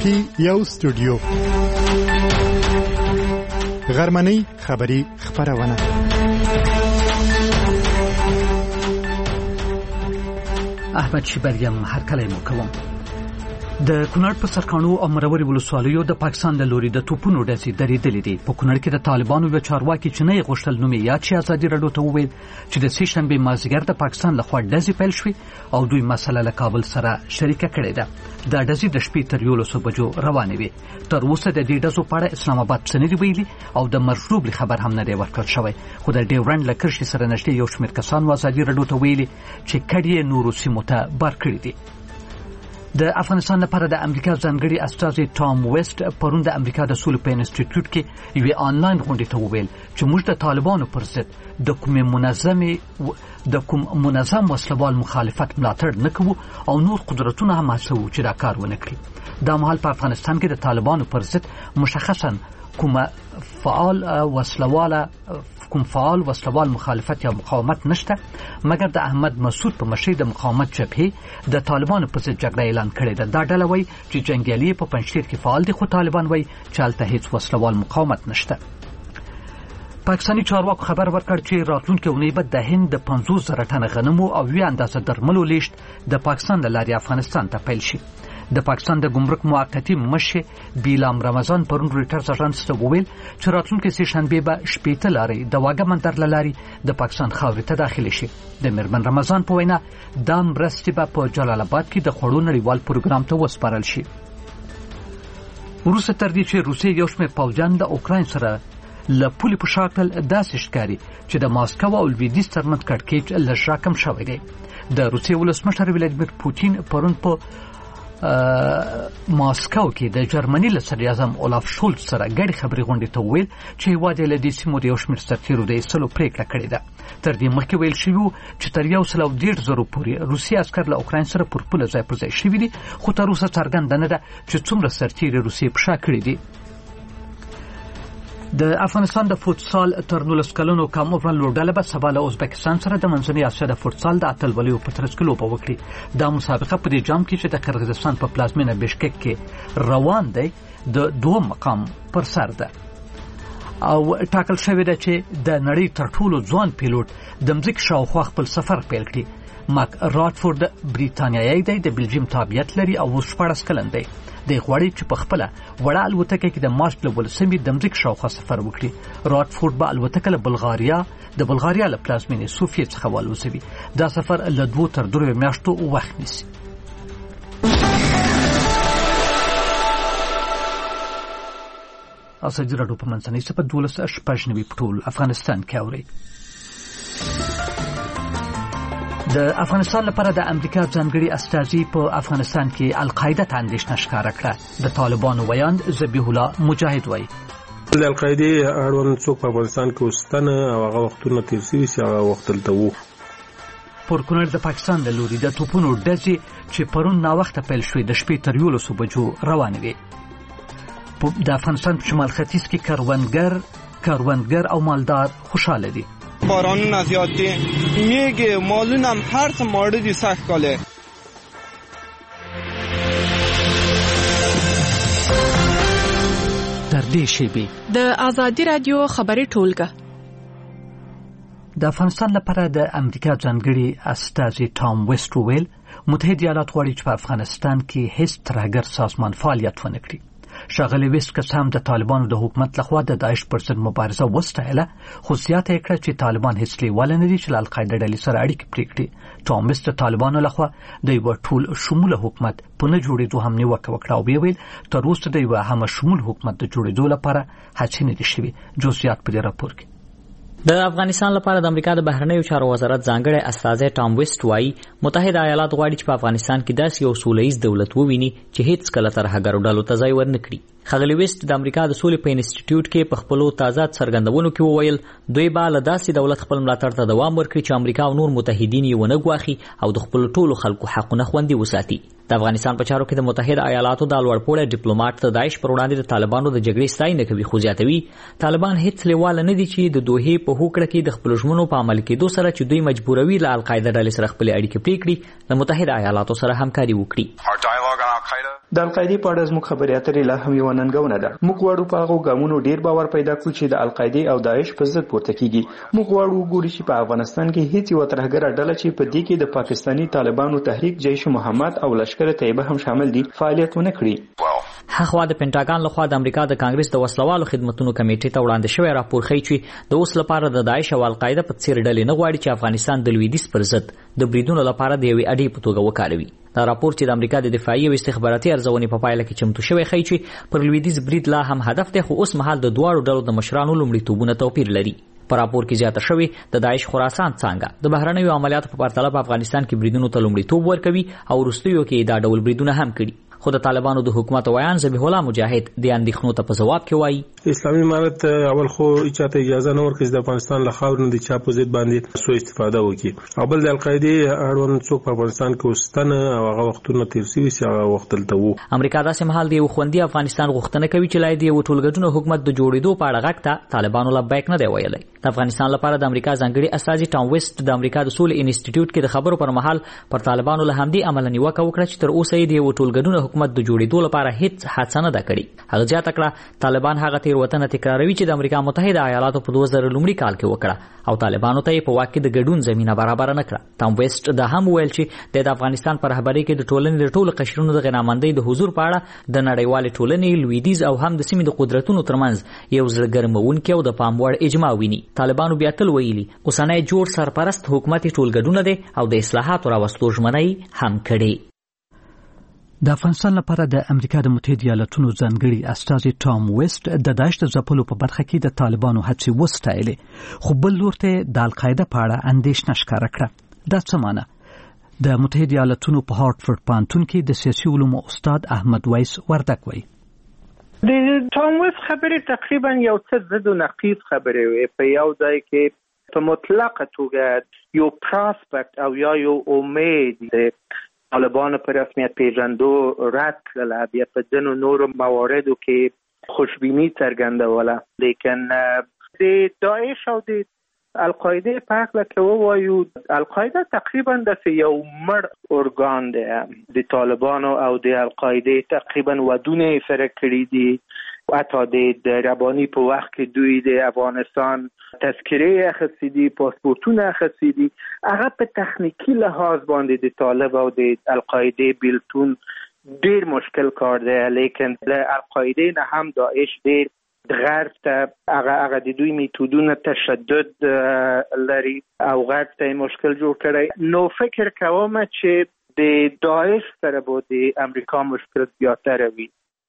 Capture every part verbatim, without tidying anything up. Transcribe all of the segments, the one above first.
کې یو استودیو غرمنۍ خبری خبرونه احمد شیبریم هر کله مو کوم. د کونړ په سرکانو او مروري ولسوالیو د پاکستان له لوري د توپونو ډزې درېدلې دي. په کونړ کې د طالبانو یو چارواکي چې نه یې غوښتل نوم یې یاد شي ازادي راډیو ته وویل چې د سې شنبې مازدیګر د پاکستان لخوا ډزې پیل شوې او دوی مسله له کابل سره شریکه کړې ده. دا ډزې د شپې تر یولسو بجو روانې وې. تر اوسه د دې ډزو په اړه اسلام آباد څه نه دي ویلي او د مرشوب خبر هم نه دی ورکړل شوی. خو د ډیورنډ له کرښې سره نږدې یو شمېر کسانو ازادي راډیو ته ویلي چې کډې یې نورو سیمو ته بار کړي دي. د افغانستان لپاره د امریکا ځانګړي استازي ټام ویسټ پرون د امریکا د سولې په انسټیټیوټ کې یوې آنلاین غونډې ته وویل چې موږ د طالبانو پر ضد د کوم منظمې د کوم منظم وسلوال مخالفت ملاتړ نه کوو او نور قدرتونه هم هڅوو چې دا کار ونه کړي. دا مهال په افغانستان کې د طالبانو پر ضد مشخصا کوم فعال وسلواله کوم فعال وسلوال مخالفت یا مقاومت نشته، مګر د احمد مسعود په مشرۍ د مقاومت جبهې د طالبانو په ضد جګړه اعلان کړې ده. دا ډله وایي چې جنګیالي په پنجشیر کې فعال دي، خو طالبان وایي چې هلته هیڅ وسلوال مقاومت نشته. پاکستاني چارواکو خبر ورکړ چې راتلونکې اونۍ به د هند د پنځوس زره ټنه غنمو او یوې اندازه درملو لیږد د پاکستان له لارې افغانستان ته پیل شي. د پاکستان د ګمرک موقتی مشر بیلام رمضان پرون رویټرز اژانس ته وویل چې راتلونکې سې شنبې به شپېته لارې د واګه مندر له لارې د پاکستان خاورې ته داخلي شي. د میرمن رمضان په وینا دا مرستې به په جلال آباد کې د خوړو نړیوال پروګرام ته وسپارل شي. وروسته تر دې چې روسیې یو شمېر پوځیان د اوکراین سره له پولې په شاکل داسې ښکاري چې د ماسکو او لویدیځ ترمنځ کړکېچ لږ راکم شوی دی. د روسیې ولسمشر ولادیمیر پوتین پرون په ماسکو کې د جرمني له صدر اعظم اولاف شولټ سره ګډې خبرې غونډې ته وویل چې هېواد یې له دې سیمو د یو شمېر سرتېرو د ایستلو پرېکړه کړې ده. تر دې مخکې ویل شوي وو چې تر یو سل او دېرش زرو پورې روسي عسکر له اوکراین سره پر پوله ځای پر ځای شوي دي، خو تر اوسه څرګنده نه ده چې څومره سرتېري روسیې په شا کړي دي. د افغانستان د فوتسال تر نولس کلونو کم عمر لوبډله به سبا له ازبکستان سره د منځنۍ اسیا د فوتسال د اتلولیو په ترڅ کې لوبه وکړي. دا مسابقه په دې جام کې چې د قرغیزستان په پلازمینه بشکک کې روان دی د دوم مقام پر سر ده او ټاکل شوې ده چې د نړۍ تر ټولو ځوان پیلوټ د مځکې شاوخوا خپل سفر پیل کړي. ماک راتفورد بریتانیایی دی، د بلجیم تابعیت لري او اوس شپاړس کلن دی. د غواړي چې په خپله وړه الوتکه کې د مارچ له ولسمې د مځکې شاوخوا سفر وکړي. راتفورد به الوتکه له بلغاریا د بلغاریا له پلازمینې صوفیې څخه والوځوي. دا سفر له دوو تر دریو میاشتو وخت نیسي. ازادي راډیو په منځنۍ صفحه دولس شپږ نوي په ټول افغانستان کې اوري. د افغانستان لپاره د امریکا ځانګړي استازي په افغانستان کې القاعده ته اندېښنه ښکاره کړه. د طالبانو ویاند ذبیح الله مجاهد وایي د القاعدې اړوند څوک په افغانستان کې اوسنه او هغه وختونه تیر شوي چې هغه وخت دلته وو. پر کونړ د پاکستان له لوري د توپونو ډزې چې پرون ناوخته پیل شوې د شپې تر یولسو بجو روانې وې. د افغانستان په شمال ختیځ کې کروندګر کروندګر او مالدار خوشاله دي. بارانونه زیات دي، میږي مالونه هم هر څه ماړه دي سخت کاله. تر دې شیبې د ازادي راډیو خبري ټولګه د افغانستان لپاره د امریکا ځانګړي استازي ټام ویسټ وویل متحده ایالات غواړي چې په افغانستان کې هیڅ ترهګر سازمان فعالیت ونه کړي. ښاغلی ویسټ که څه هم د طالبانو د حکومت لخوا د داعش پر ضد مبارزه وستایله، خو زیاته یې کړه چې طالبان هیڅ لیواله نه دي چې له القاعده ډلې سره اړیکې پرې کړي. ټام ویسټ د طالبانو لخوا د یوه ټول شموله حکومت په نه جوړېدو هم نیوکه وکړه او ویې ویل تر اوسه د یوه همه شمول حکومت د جوړېدو لپاره هڅې نه دي شوي. جزئیات په دې راپور کې. د افغانستان لپاره د امریکا د بهرنیو چارو وزارت ځانګړی استازی ټام ویسټ وایي متحده ایالات غواړي چې په افغانستان کې داسې یو سوله ییز دولت وویني چې هیڅ کله ترهګرو ډلو ته ځای ورنه کړي. ښاغلی ویسټ د امریکا د سولې په انسټیټیوټ کې په خپلو تازه څرګندونو کې وویل دوی به له داسې دولت خپل ملاتړ ته دوام ورکړي چې امریکا او نور متحدین یې ونه ګواښي او د خپلو ټولو خلکو حقونه خوندي وساتي. د افغانستان په چارو کې د متحده ایالاتو د لوړپوړي ډیپلوماټ د داعش پر وړاندې د طالبانو د جګړې ستاینه کوي، خو زیاتوي طالبان هیڅ لیواله نه دي چې د دوحې په هوکړه کې د خپلو ژمنو په عمل کېدو سره چې دوی مجبوروي له القاعده ډلې سره خپلې اړیکې پرې کړي، د متحده ایالاتو سره همکاري وکړي. Our dialogue on Al د القاعده په اړه زموږ خبري اترې لا هم یو ننګونه ده. موږ غواړو په هغو ګامونو ډیر باور پیدا کړو چې د القاعده او داعش په ضد پورته کیږي. موږ غواړو وګورو چې په افغانستان کې هیڅ یو ترهګره ډله چې په دې کې د پاکستاني طالبانو تحریک جیش محمد او لشکر طیبه هم شامل دي فعالیت ونه کړي. هغه د پینټاګان لخوا د امریکا د کانګرس د وسلوالو خدماتو کمیټې ته وړاندې شوی راپور ښیي چې د اوس لپاره د داعش او القاعده په څیر ډلې نه غواړي چې افغانستان د لویدیځ پر ضد د بریدونو لپاره د یوې اډې په توګه وکاروي. دا راپور چې د امریکا د دفاعي او استخباراتي ارزونې په پایله کې چمتو شوی ښیي چې پر لویدیځ برید لا هم هدف دی، خو اوس مهال د دواړو ډلو د مشرانو لومړیتوبونه توپیر لري. په راپور کې زیاته شوی د داعش خراسان څنګه د بهرنیو عملیاتو په پرتله په افغانستان کې بریدونو ته لومړیتوب ورکوي او وروستیو کې دا ډول بریدونه هم کړي. خو د طالبانو د حکومت ویان ذبیح الله مجاهد د اندېښنو ته په جواب کې وایي اسلامي امارت اول خو چاته اجازه نه ورکړي د افغانستان له خاورې د چا په ضد باندې سو استفاده وکړي، او بل د القاعده اړوند څوک په افغانستان کې وستنه او هغه وختونه تیر شوي چې هغه وخت دلته وو. امریکا داسې مهال د یو خوندي افغانستان غوښتنه کوي چې لای دی یو ټولګډونه حکومت د جوړېدو په اړه غږ ته طالبانو لبیک نه دی ویلی. د افغانستان لپاره د امریکا ځانګړي استازي ټام ویسټ د امریکا د سولې انسټیټیوټ کې د خبرو پر مهال پر طالبانو له همدې عمل نیوکه وکړه چې تر اوسه یې د یو ټولګډونه حکومت د جوړېدو لپاره هیڅ هڅه نه ده کړې. هغه زیاته کړه طالبان هغه تېروتنه تکراروي چې د امریکا متحده ایالاتو په دوه زره لومړي کال کې وکړه او طالبانو ته یې په واک کې د ګډون زمینه برابر نه کړه. ټام ویسټ دا هم ویل چې د افغانستان پر رهبرۍ کې د ټولنې د ټولو قشرونو د غنامندۍ د حضور په اړه د نړیوالې ټولنې لویدیځ او هم د سیمې د قدرتونو ترمنځ یو زړه ګرمونکی او د پام وړ اجماع ویني. طالبانو بیا تل ویلي اوسنی جوړ سرپرست حکومت ټولګډونه دی او د اصلاحاتو راوستلو ژمنه هم کړې. د افغانستان لپاره د امریکا د متحده ایالاتونو ځانګړي استازي ټام ویسټ د داعش د ځپلو په برخه کې د طالبانو هڅې وستایلې، خو بل لور ته د القاعده په اړه اندېښنه ښکاره کړه. دا څه معنی؟ د متحده ایالاتونو په هارټفورډ پوهنتون کې د سیاسي علومو استاد احمد ویس وردک وایي د ټام ویسټ خبرې تقریبا یو څه ضد و نقیض خبرې وي. په یو ځای کې په مطلقه توګه یو پراسپکت او یا یو امید دی طالبانو په رسمیت پیژندو رد کړله، بیا په ځینو نورو مواردو کې خوشبیني څرګندوله. لیکن د داعش او د القاعده په هکله کې ووایو القاعده تقریبا داسې یو مړ ارګان دی. د طالبانو او د القاعده تقریبا ودونه یې سره کړي دي. حتی د رباني په وخت کې دوی د افغانستان تذکره اخیستي دي، پاسپورتونه اخیستي دي. هغه په تخنیکی لحاظ باندې د طالب او د القاعده بیلتون ډیر مشکل کار دی. لیکن د القاعده نه هم داعش ډیر غرب ته هغه هغه د دوی میتودونه تشدد لري او غرب ته مشکل جوړ کړی. نو فکر کوم چې د داعش سره به د امریکا مشکل زیاتره وي.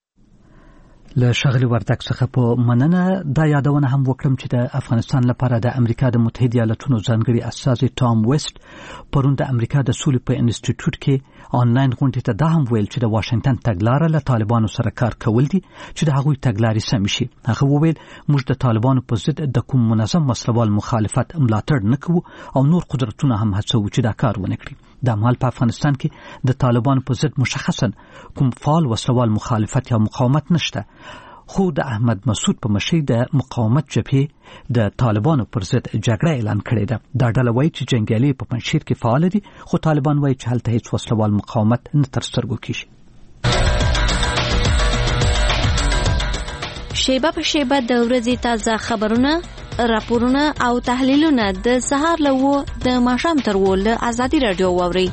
له ښاغلي وردک څخه په مننه دا یادونه هم وکړم چې د افغانستان لپاره د امریکا د متحده ایالاتونو ځانګړي استازي ټام ویسټ پرون د امریکا د سولې په انسټیټیوټ کې آنلاین غونډې ته دا هم ویل چې د واشنگټن تګلاره له طالبانو سره کار کول دي چې د هغوی تګلارې سمې شي. هغه وویل موږ د طالبانو په ضد د کوم منظم وسلوال مخالفت ملاتړ نه کوو او نور قدرتونه هم هڅوو چې دا کار ونه کړي. د مال په افغانستان کې د طالبانو په ضد مشخصا کوم فعال وسلوال مخالفت یا مقاومت نشته، خو د احمد مسعود په مشرۍ د مقاومت جبهې د طالبانو پر ضد جګړه اعلان کړې ده. دا ډله وایي چې جنګیالي په پنجشیر کې فعال دي، خو طالبان وایي چې هلته هیڅ وسلوال مقاومت نه تر سترګو کیږي. شیبه په شیبه د ورځې تازه خبرونه، راپورونه او تحلیلونه د سهار له و د ماښام تر و له ازادي رادیو واورئ.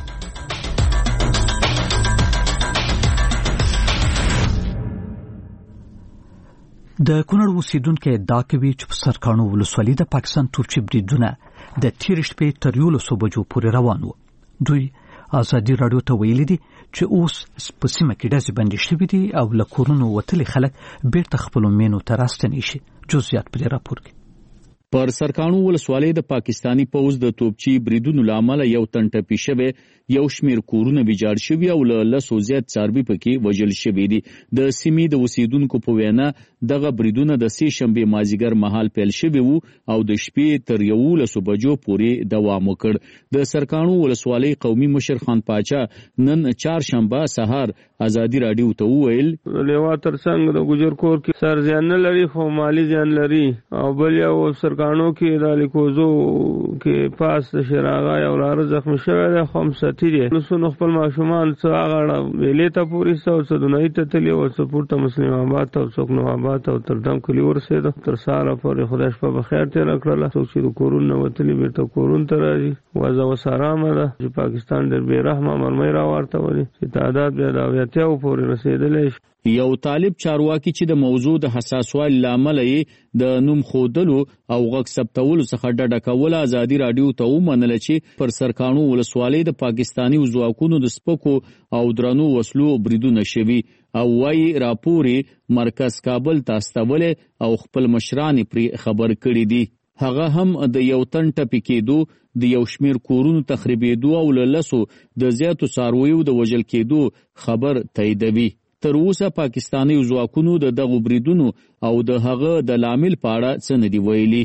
د کونړ اوسیدونکو ادعا کوي چې په سرکاڼو ولسوالۍ د پاکستان توپچي بریدونه د تېرې شپې تر یولسو بجو پورې روان وو. دوی ازادي رادیو ته ویلي دي چې اوس په سیمه کې ډزې بندې شوي دي او له کورونو وتلي خلک بیرته خپلو مینو ته راستنې شي. جزئیات په دې راپور کې. پر سرکاڼو ولسوالۍ د پاکستانی پوځ د توپچي بریدونو لامل یو تن ټپي شوی، یو شمیر کورونه ویجاړ شوي او له لسو زیات څاروي پکې وژل شوي دي. د سیمې د اوسیدونکو په وینا دغه بریدونه د سې شنبې مازیګر مهال پیل شوي وو او د شپې تر یولسو بجو پورې دوام وکړ. د سرکاڼو ولسوالۍ قومي مشر خان پاچا نن چهارشنبه سهار ازادي رادیو ته وویل لیوا ترڅنګ د ګجر کور کې سر زیان نه لري خو مالی زیان لري او بل یو سرکاڼو سرکانو کې د لیکوزو کې پاس شراغا یو لار زخم شوی دی خو هم ساتي دي نو څو خپل ماشومان څو هغه ویلې ته پوری څو څو دنۍ ته تلی او څو پورته مسلم آباد او څوک نو آباد او تر دم کلی ورسېد تر ساره پورې خدای شپه بخیر تیر کړله څوک چې کورون نو وتلی بیرته کورون ته راځي وازه وسارامه ده چې پاکستان ډېر بې رحمه مرمۍ راورته ولي چې تعداد بیا د اویاتیاو پورې رسېدلی شي. یو طالب چارواکي چې د موضوع د حساسوالي له امله یې د نوم ښودلو او غږ ثبتولو څخه ډډه کوله ازادي راډیو ته ومنله چې پر سرکانو ولسوالۍ د پاکستاني ځواکونو د سپکو او درنو وسلو بریدونه شوي او وایي راپور مرکز کابل ته استولی او خپل مشران پرې خبر کړي دي. هغه هم د یو تن ټپي کېدو د یو شمیر کورونو تخریبېدو او له لسو د زیاتو څارویو د وژل کېدو خبر تاییدوي. تر اوسه پاکستاني ځواکونو د دغو بریدونو او د هغه د لامل په اړه څه نه دي ویلي.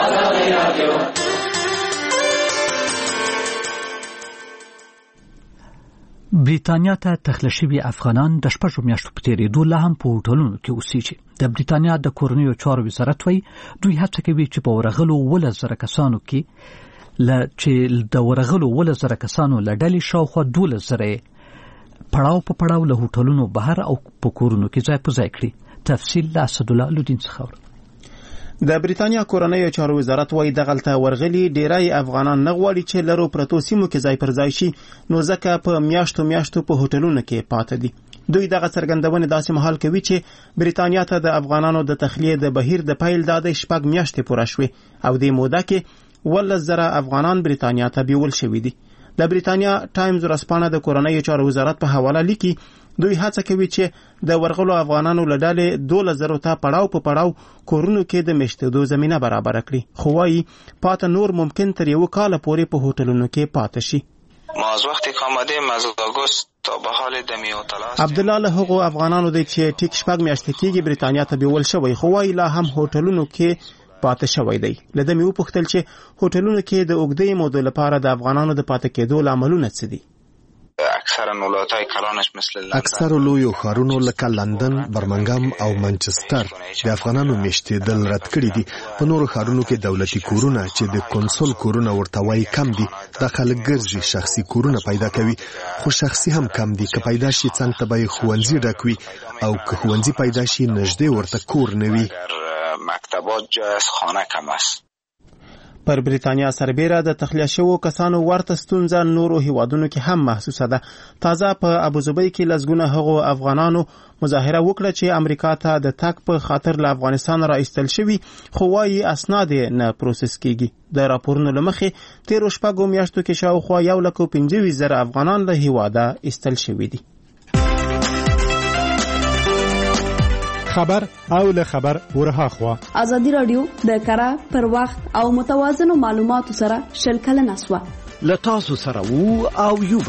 بریتانیا ته تخلیه شوي افغانان د شپږو میاشتو په تېرېدو لا هم په هوټلونو کې اوسېږي. د بریتانیا د کورنیو چارو وزارت وایي دوی هڅه کوي چې په ورغلو اوولس زره کسانو کې له چې د ورغلو اوولس زره کسانو له ډلې شاوخوا دولس زره پړاو په پړاو له هوټلونو بهر او په کورونو کې ځای په ځای کړي. تفصیل له اسدالله لودین څخه اورو. د بریتانیا کورنیو چارو وزارت وایي دغلته ورغلي ډیری افغانان نه غواړي چې لرو پرتو سیمو کې ځای پر ځای شي نو ځکه په میاشتو میاشتو په هوټلونو کې پاتې دي. دوی دغه څرګندونې داسې مهال کوي چې بریتانیا ته د افغانانو د تخلیه د بهیر د پیل دادې شپږ میاشتې پوره شوې او د موده کې ولس زره افغانان بریتانیا ته بیول شوي دي. د بریتانیا ټایمز ورځپاڼه د کورنیو چارو وزارت په حواله لیکي دوی هڅه کوي چې د ورغلو افغانانو له ډلې دولس زرو ته پړاو په پړاو کورونو کې د میشتېدو زمینه برابره کړي خو وایي پاته نور ممکن تر یو کال پورې په هوټلونو کې پاته شي. ما از وقتی که آمدیم از آگوست تا به حال دمی و تلاش عبدالله له هغو افغانانو دی چې ټیک شپږ میاشتې کېږي بریتانیا ته بیول شوی خو وایي لا هم هوټلونو کې پاتې شوی دی. له ده مې وپوښتل چې هوټلونو کې د اوږدې مودې لپاره د افغانانو د پاتې کېدو لاملونه څه دي. اکثر ولایت‌های کلانش مثل لندن اکثر لویو ښارونو لکه لندن، برمنګام او منچستر د افغانانو میشتېدل رد کړي دي. په نورو ښارونو کې دولتي کورونه چې د کنسول کورونه ورته وایي کم دي. دا خلک ګرځي شخصي کورونه پیدا کوي خو شخصي هم کم دي. که پیدا شي څنګ ته به یې ښوونځي ډک وي او که ښوونځي پیدا شي نږدې ورته کور نه وي. مکتبات جای از خانه کم است. پر بریتانیا سربیره د تخلیه شوو کسانو ورته ستونزه نورو هیوادونو کې هم محسوسه ده. تازه په ابوظبي کې لسګونه هغو افغانانو مظاهره وکړه چې امریکا ته د تګ په خاطر له افغانستان را ایستل شوي خو وایي اسناد نه پروسس کیږي. د راپورونو له مخې تیرو شپږو میاشتو کې شاوخوا یو لک او پنځه ویشت زره افغانان له هیواده ایستل شوي دي. خبر او له خبر ورها خوا ازادي رادیو د کره پر وخت او متوازنو معلوماتو سره شل کلن اسوا له تاسو سره وو او یوبا.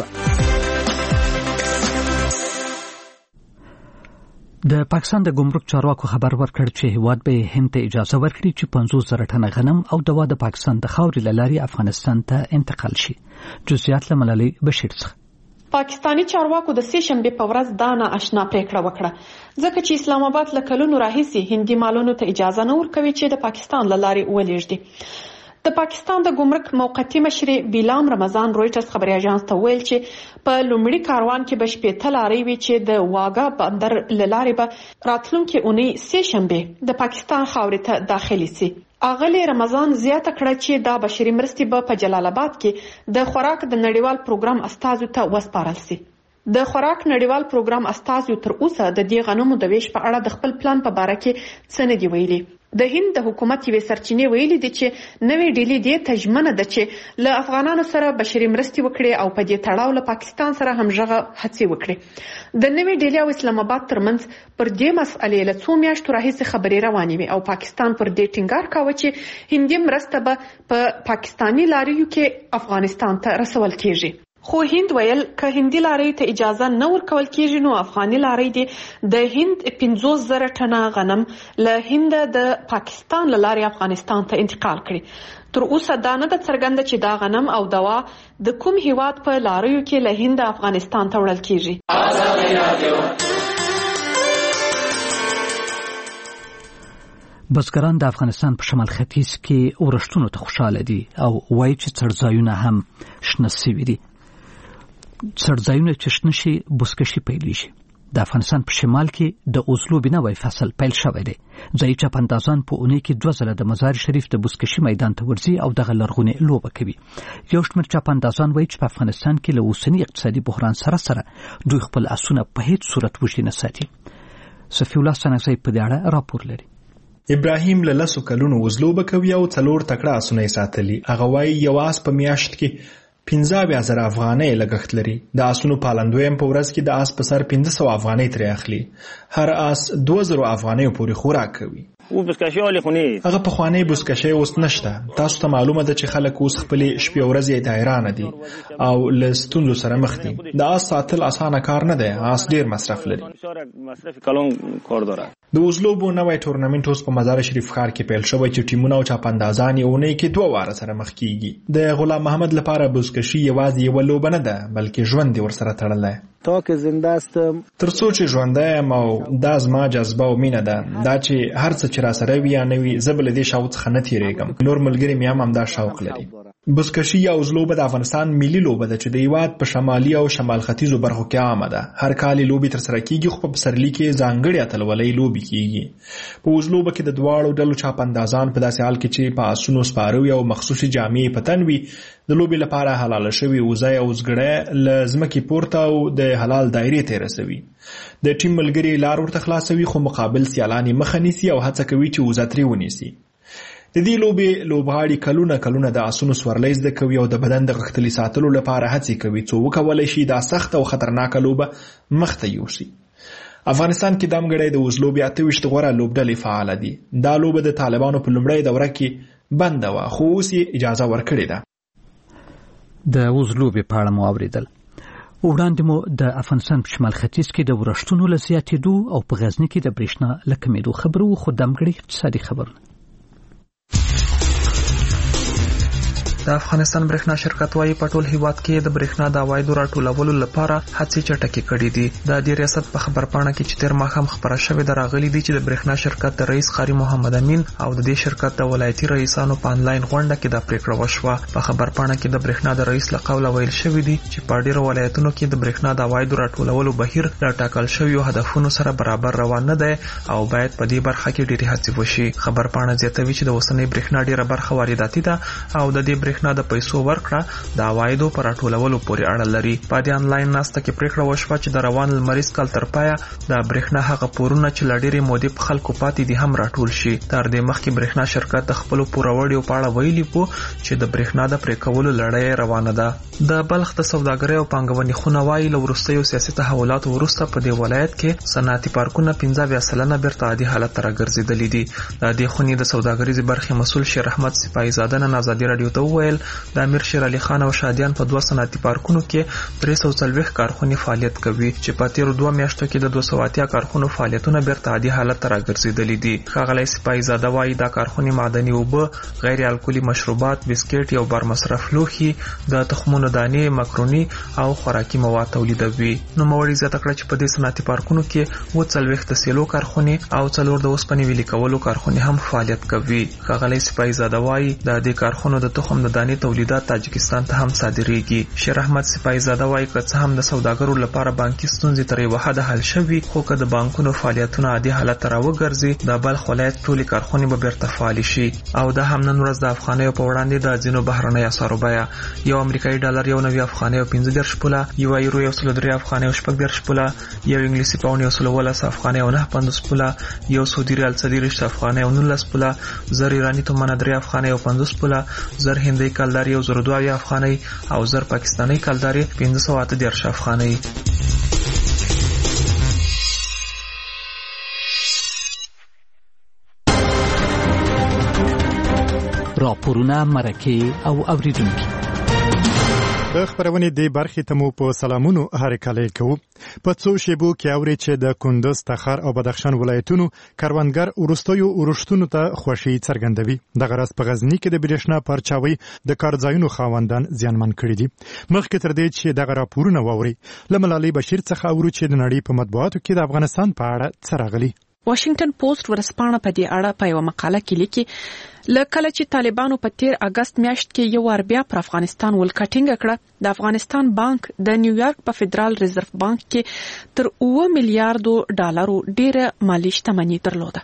د پاکستان د ګمرک چارواکو خبر ورکړ چې هیواد به هند ته اجازه ورکړي چې پنځوس زره ټنه غنم او دوا د پاکستان د خاورې له لارې افغانستان ته انتقال شي. جزئیات له ملالۍ بشیر څخه. پاکستانی چارواکو د سې شنبې په ورځ دا نا آشنا پریکړه وکړه ځکه چې اسلام آباد له کلونو راهیسې هندي مالونو ته اجازه نه ورکوي چې د پاکستان له لارې ولېږدي. د پاکستان د ګمرک موقتی مشر بیلام رمضان رويټرز خبري اژانس ته ویل چې په لومړي کاروان کې به شپېته لارې وي چې د واګا بندر له لارې به راتلونکي اونۍ سې شنبې د پاکستان خاورې ته داخلي سي. اغلی رمضان زیاته کړه چې دا بشري مرستې به په جلال آباد کې د خوراک د نړیوال پروګرام استازو ته وسپارل سي. د خوراک نړیوال پروګرام استازو تر اوسه د دې غنمو د ویش په اړه د خپل پلان په باره کې څه نه دی ویلي. د هند د حکومت یوې سرچینې ویلي دي چې نوې ډیلي دې تجمنه ده چې له افغانانو سره بشري مرستې وکړي او په دې تړاو له پاکستان سره همغږه هڅې وکړي. د نوې ډیلي او اسلام آباد ترمنځ پر دې مسئلې له څو میاشتو راهیسې خبرې روانې وي او پاکستان پر دې ټینګار کاوه چې هندي مرسته به په پاکستاني لاریو کې افغانستان ته رسول کیږي. خو هند ویل که هندي لارۍ ته اجازه نه ورکول کیږي نو افغاني لارۍ دي د هند پنځوس زره ټنه غنم له هند د پاکستان له لارې افغانستان ته انتقال کړي. تر اوسه دا نه ده څرګنده چې دا غنم او دوا د کوم هیواد په لاریو کې له هند افغانستان ته وړل کیږي. بزګران د افغانستان په شمال ختیځ کې ورښتونو ته خوشاله دي او وایي چې څړځایونه هم شنه سوي دي. څړځایونه چې شنه شي بزکشي پیلېږي. د افغانستان په شمال کې د اوزلوبې نوی فصل پیل شوی دی. ځایي چاپندازان په اونۍ کې دوه ځله د مزار شریف د بزکشي میدان ته ورځي او دغه لرغونې لوبه کوي. یو شمېر چاپندازان وایي چې په افغانستان کې له اوسني اقتصادي بحران سره سره دوی خپل اسونه په هیڅ صورت وږي نه ساتي. صفي الله سنګزی په دې اړه راپور لري. ابراهیم له لسو کلونو وزلوبه کوي او څلور تکړه اسونه یې ساتلي. هغه وایي یو اس په میاشت کې پنځه اویا زره افغانۍ لګښت لري. د اسونو پالندوی هم په ورځ کې د اس په سر پنځه سوه افغانۍ ترې اخلي. هر اس دوه زره افغانۍ پورې خوراک کوي. هغه پخوانی بزکشي اوس نشته. تاسو ته معلومه ده چې خلک اوس خپلې شپې ورځې ته حیرانه دي او له ستونزو سره مخ دي. د اس ساتل اسانه کار نه دی. اس ډیر مصرف لري. د اوزلوبو نوی ټورنمنټ اوس په مزار شریف ښار کې پیل شوی چې ټیمونه او چاپندازان یې اونۍ کې دوه واره سره مخ کیږي. د غلام محمد لپاره بزکشي یوازې یوه لوبه نه ده بلکې ژوند یې ورسره تړلی. تا که زنده استم تر څو چې ژوندی یم او دا زما جذبه او مینه ده. دا چې هر څه چې را سره وي یا نه وي زه به له دې شوق څخه نه تېرېږم. نور ملګري مې هم همدا شوق لري. بزکشي یا اوزلوبه د افغانستان ملي لوبه ده چې د هېواد په شمالي او شمال ختیځو برخو کې عامه ده. هر کال یې لوبې ترسره کېږي خو په پسرلي کې ځانګړې اتلولۍ لوبې کېږي. په اوزلوبه کې د دواړو ډلو چاپندازان په داسې حال کې چې په اسونو سپاره وي او مخصوصي جامې په تن وي د لوبې لپاره حلاله شوي وزې او زګړی له ځمکې پورته او د حلال دایرې ته رسوي. د ټیم ملګري لار ورته خلاصوي خو مقابل سیالان یې مخه نیسي او هڅه کوي چې وزه ترې ونیسي. د دې لوبې لوبغاړي کلونه کلونه د اسونو سورلۍ زده کوي او د بدن د غښتلي ساتلو لپاره هڅې کوي څو وکولی شي دا سخته او خطرناکه لوبه مخته یوسي. افغانستان کې دمګړی د اوزلوبې اته ویشت غوره لوبډلې فعاله دي. دا لوبه د طالبانو په لومړۍ دوره کې بنده وه خو اوس یې اجازه ورکړې ده. د اوزلوبې په اړه مو اورېدل. وړاندې مو د افغانستان په شمال ختیځ کې د ورښتونو له زیاتېدو او په غزني کې د برېښنا له کمېدو خبرو خو دمګړی اقتصادي خبرونه. د افغانستان برېښنا شرکت وايي په ټول هیواد کې د برېښنا د عوایدو راټولولو لپاره هڅې چټکې کړې دي. د دې ریاست په خبرپاڼه کې چې تیر ماښام خبره شوې ده راغلي دي چې د برېښنا شرکت د رئیس قاری محمد امین او د دې شرکت د ولایتي رئیسانو په انلاین غونډه کې دا پریکړه وشوه. په خبرپاڼه کې د برېښنا د رئیس له قوله ویل شوی دی چې په ډیرو ولایتونو کې د برېښنا د عوایدو راټولولو بهیر له ټاکل شویو هدفونو سره برابر روان نه دی او باید په دې برخه کې ډېرې هڅې وشي. خبرپاڼه زیاتوي چې د اوسنۍ برېښنا ډیره برخه وارداتي ده او د دې برېښنا د پیسو ورکړه د عوایدو پر راټولولو پورې اړه لري. په دې انلاین ناسته کې پریکړه وشوه چې د روان لمریز کال تر پایه د برېښنا هغه پورونه چې له ډېرې مودې په خلکو پاتې دي هم راټول شي. تر دې مخکې برېښنا شرکت د خپلو پوروړیو په اړه ویلي وو چې د برېښنا د پرې کولو لړۍ روانه ده. د بلخ د سوداګرۍ او پانګونې خونه وايي له وروستیو سیاسي تحولاتو وروسته په دې ولایت کې صنعتي پارکونه پنځه اویا سلنه بیرته عادي حالت ته راګرځېدلي دي. د دې خونې د سوداګریزې برخې مسؤل شیر احمد سپایي زاده نن ازادي راډیو ته وویل د امیر شیر علي خان او شادیان په دوه صنعتي پارکونو کې درې سوه څلوېښت کارخونې فعالیت کوي چې په تیرو دوه میاشتو کې د دوه سوه اتیا کارخونو فعالیتونه بیرته عادي حالت ته راګرځېدلي دي. ښاغلی سپایي زاده وایي دا کارخونې معدني اوبه، غیر الکولي مشروبات، بسکټ، یو بار مصرف لوښي، د تخمونو دانې، مکروني او خوراکي مواد تولیدوي. نوموړي زیاته کړه چې په دې صنعتي پارکونو کې اووه څلوېښت د سیلو کارخونې او څلور د اوسپنې ویلي کولو کارخونې هم فعالیت کوي. ښاغلی سپایي زاده وایي د دې کارخونو د تخم د دانې تولیدات تاجکستان ته هم صادریږي. شیر احمد سپایي زاده وایي که څه هم د سوداګرو لپاره بانکي ستونزې تر یوه حده حل شوي خو که د بانکونو فعالیتونه عادي حالت ته راوګرځي د بلخ ولایت ټولې کارخونې به بیرته فعالې شي. او دا هم نن ورځ د افغانیو په وړاندې د ځینو بهرنیو اسعارو بیه یو امریکایي ډالر یو نوي افغانۍ او پنځه دېرش پوله، یو یورو یو سل درې افغانۍ او شپږ دېرش پوله، یو انګلیسي پاونډ یو سل اوولس افغانۍ او نهه پنځوس پوله، یو سعودي ریال څلېرویشت افغانۍ او نولس پوله، زر ایراني تومنه درې افغانۍ او پنځوس پوله، زر هندۍ کلدارې یو زر دوه اویا افغانۍ او زر پاکستاني کلدارې پنځه سوه اته دېرش افغانۍ. راپورونه، مرکې او اوریدونکي د خبرونې د برخې ته مو په سلامونو هرکلی کوو. په څو شیبو کې اوري چې د کندز، تخار او بدخشان ولایتونو کروندګر وروستیو ورښتونو ته خوښي څرګندوي. دغه راز په غزني کې د برېښنا پرچاوي د کارځایونو خاوندان زیانمن کړي دي. مخکې تر دې چې دغه راپورونه واوري له ملالۍ بشیر څخه اورو چې د نړۍ په مطبوعاتو کې د افغانستان په اړه څه راغلي. واشنگټن پوسټ ورسپانه په دې اړه په یو مقاله کې لیکي لکه چې طالبانو په تیر اگست میاشت کې یو ور بیا پر افغانستان ولکټینګ کړه د افغانستان بانک د نیویارک په فدرال ریزرو بانک کې تر اوه میلیارډ ډالرو ډیره مالی شتمنۍ درلوده.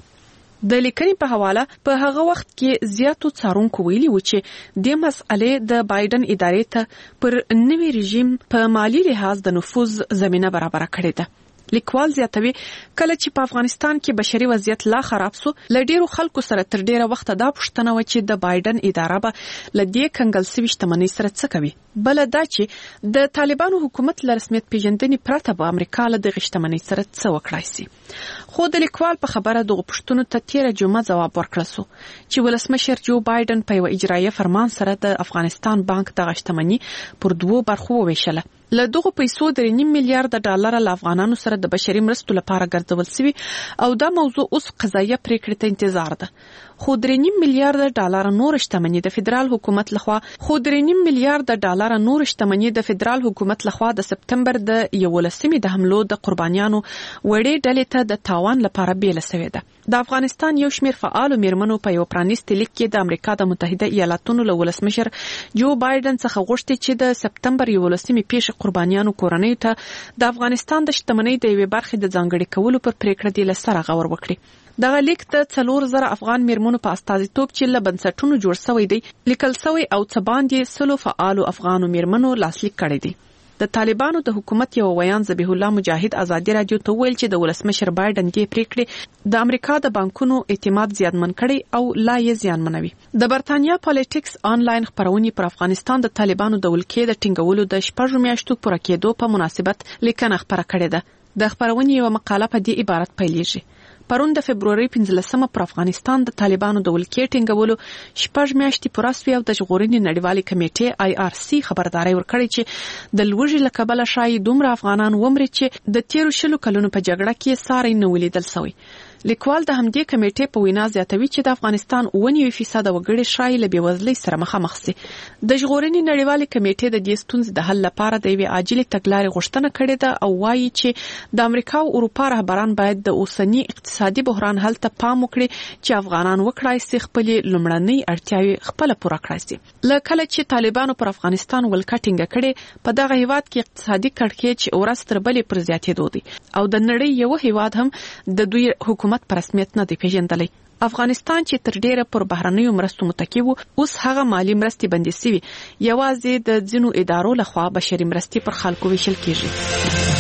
د لیکنې په حواله په هغه وخت کې زیاتو څارونکو ویلي و چې د مسئلې د بایدن ادارې ته پر نوي رژیم په مالی لحاظ د نفوذ زمينه برابر کړې ده. لیکوال زیاتوي کله چې په افغانستان کې بشري وضعیت لا خراب سو لډیرو خلکو سره تر ډیره وخت دا پوښتنه و چې د بایدن اداره به لدې کنګل سوي شتمنۍ سره څه کوي. بل دا چې د طالبانو حکومت له رسمیت پیژندنې پرته به امریکا له دغه شتمنۍ سره څه وکړای شي. خو د لیکوال په خبره دغه پوښتنو ته تیره جمعه ځواب ورکړل سو چې ولسمشر جو بایدن په یو اجرایه فرمان سره د افغانستان بانک د شتمنۍ پر دوو برخو وویشله. له دغه پیسو د نیم میلیارډ ډالر له افغانانو سره د بشري مرستو لپاره ګرځول شوی او دا موضوع اوس قضایه پریکړې ته انتظار ده. خو د نیم میلیارډ ډالر نور شتمنۍ د فدرال حکومت لخوا خو د نیم میلیارډ ډالر نور شتمنۍ د فدرال حکومت لخوا د سپتمبر د یولسمې د حملو د قربانیانو وړې ډلې ته د تاوان لپاره بیل شوی ده. د افغانستان یو شمېر فعال میرمنو په یو پرانیستي لیک کې د امریکا د متحده ایالاتونو له ولسمشر جو بایدن څخه غوښتي چې د سپتمبر یولسمې پیښې قربانیانو کورنۍ ته د افغانستان د شتمنۍ د یوې برخې د ځانګړي کولو پر پریکړه دی لسره غور وکړي. دغه لیک د څلور زره افغان میرمنو په استازیتوب چې له بنسټونو جوړ شوی دی لیکل شوی او څه باندې سلو فعالو افغانو میرمنو لاسلیک کړی دی. د طالبانو د حکومت یو ویان ذبیح الله مجاهد ازادي رادیو ته ویل چې د ولسمشر بایدن دې پریکړې د امریکا د بانکونو اعتماد زیانمن کړي او لا یې زیانمنوي. د برتانیا پالیټکس آنلاین خبرونه پر افغانستان د طالبانو د ولکې د ټینګولو د شپږ میاشتو پوره کېدو په مناسبت لیکنه خبره کړې ده. د خبرونه یو مقاله په دې عبارت پیلېږي: پرون د فبرवरी پنځلسمه پر افغانستان د طالبانو د ولکې ټینګولو شپږ میاشتې پوره شوې او د ژغورنې نړیوالې کمیټې آی آر سی خبرداري ورکړې چې د لوږې له کبله شاید دومره افغانان ومري چې د تیرو شلو کلونو په جګړه کې ساري نه ولیدل شوی. لیکوال د همدې کمیټې په وینا زیاتوي چې د افغانستان اوه نوي فیصد وګړي شاید له بېوزلۍ سره مخامخ شي. د ژغورنې نړیوالې کمیټې د دې ستونزې د حل لپاره د یوې عاجلې تګلارې غوښتنه کړې ده او وایي چې د امریکا او اروپا رهبران باید د اوسني اقتصادي بحران حل ته پام وکړي چې افغانان وکړای شي خپلې لومړنۍ اړتیاوې خپله پوره کړای شي. له کله چې طالبانو پر افغانستان ولکه ټینګه کړې په دغه هیواد کې اقتصادي کړکېچ ورځ تر بلې پر زیاتېدو دی او د نړۍ یو هیواد هم د دوی حکومت پر رسمیت نه دی پیژندلی. افغانستان چې تر ډیره پر بهرنیو مرستو متکی وو اوس هغه مالی مرستې بندي سوي یوازې د ځینو ادارو لخوا بشري مرستې پر خلکو ویشل کیږي.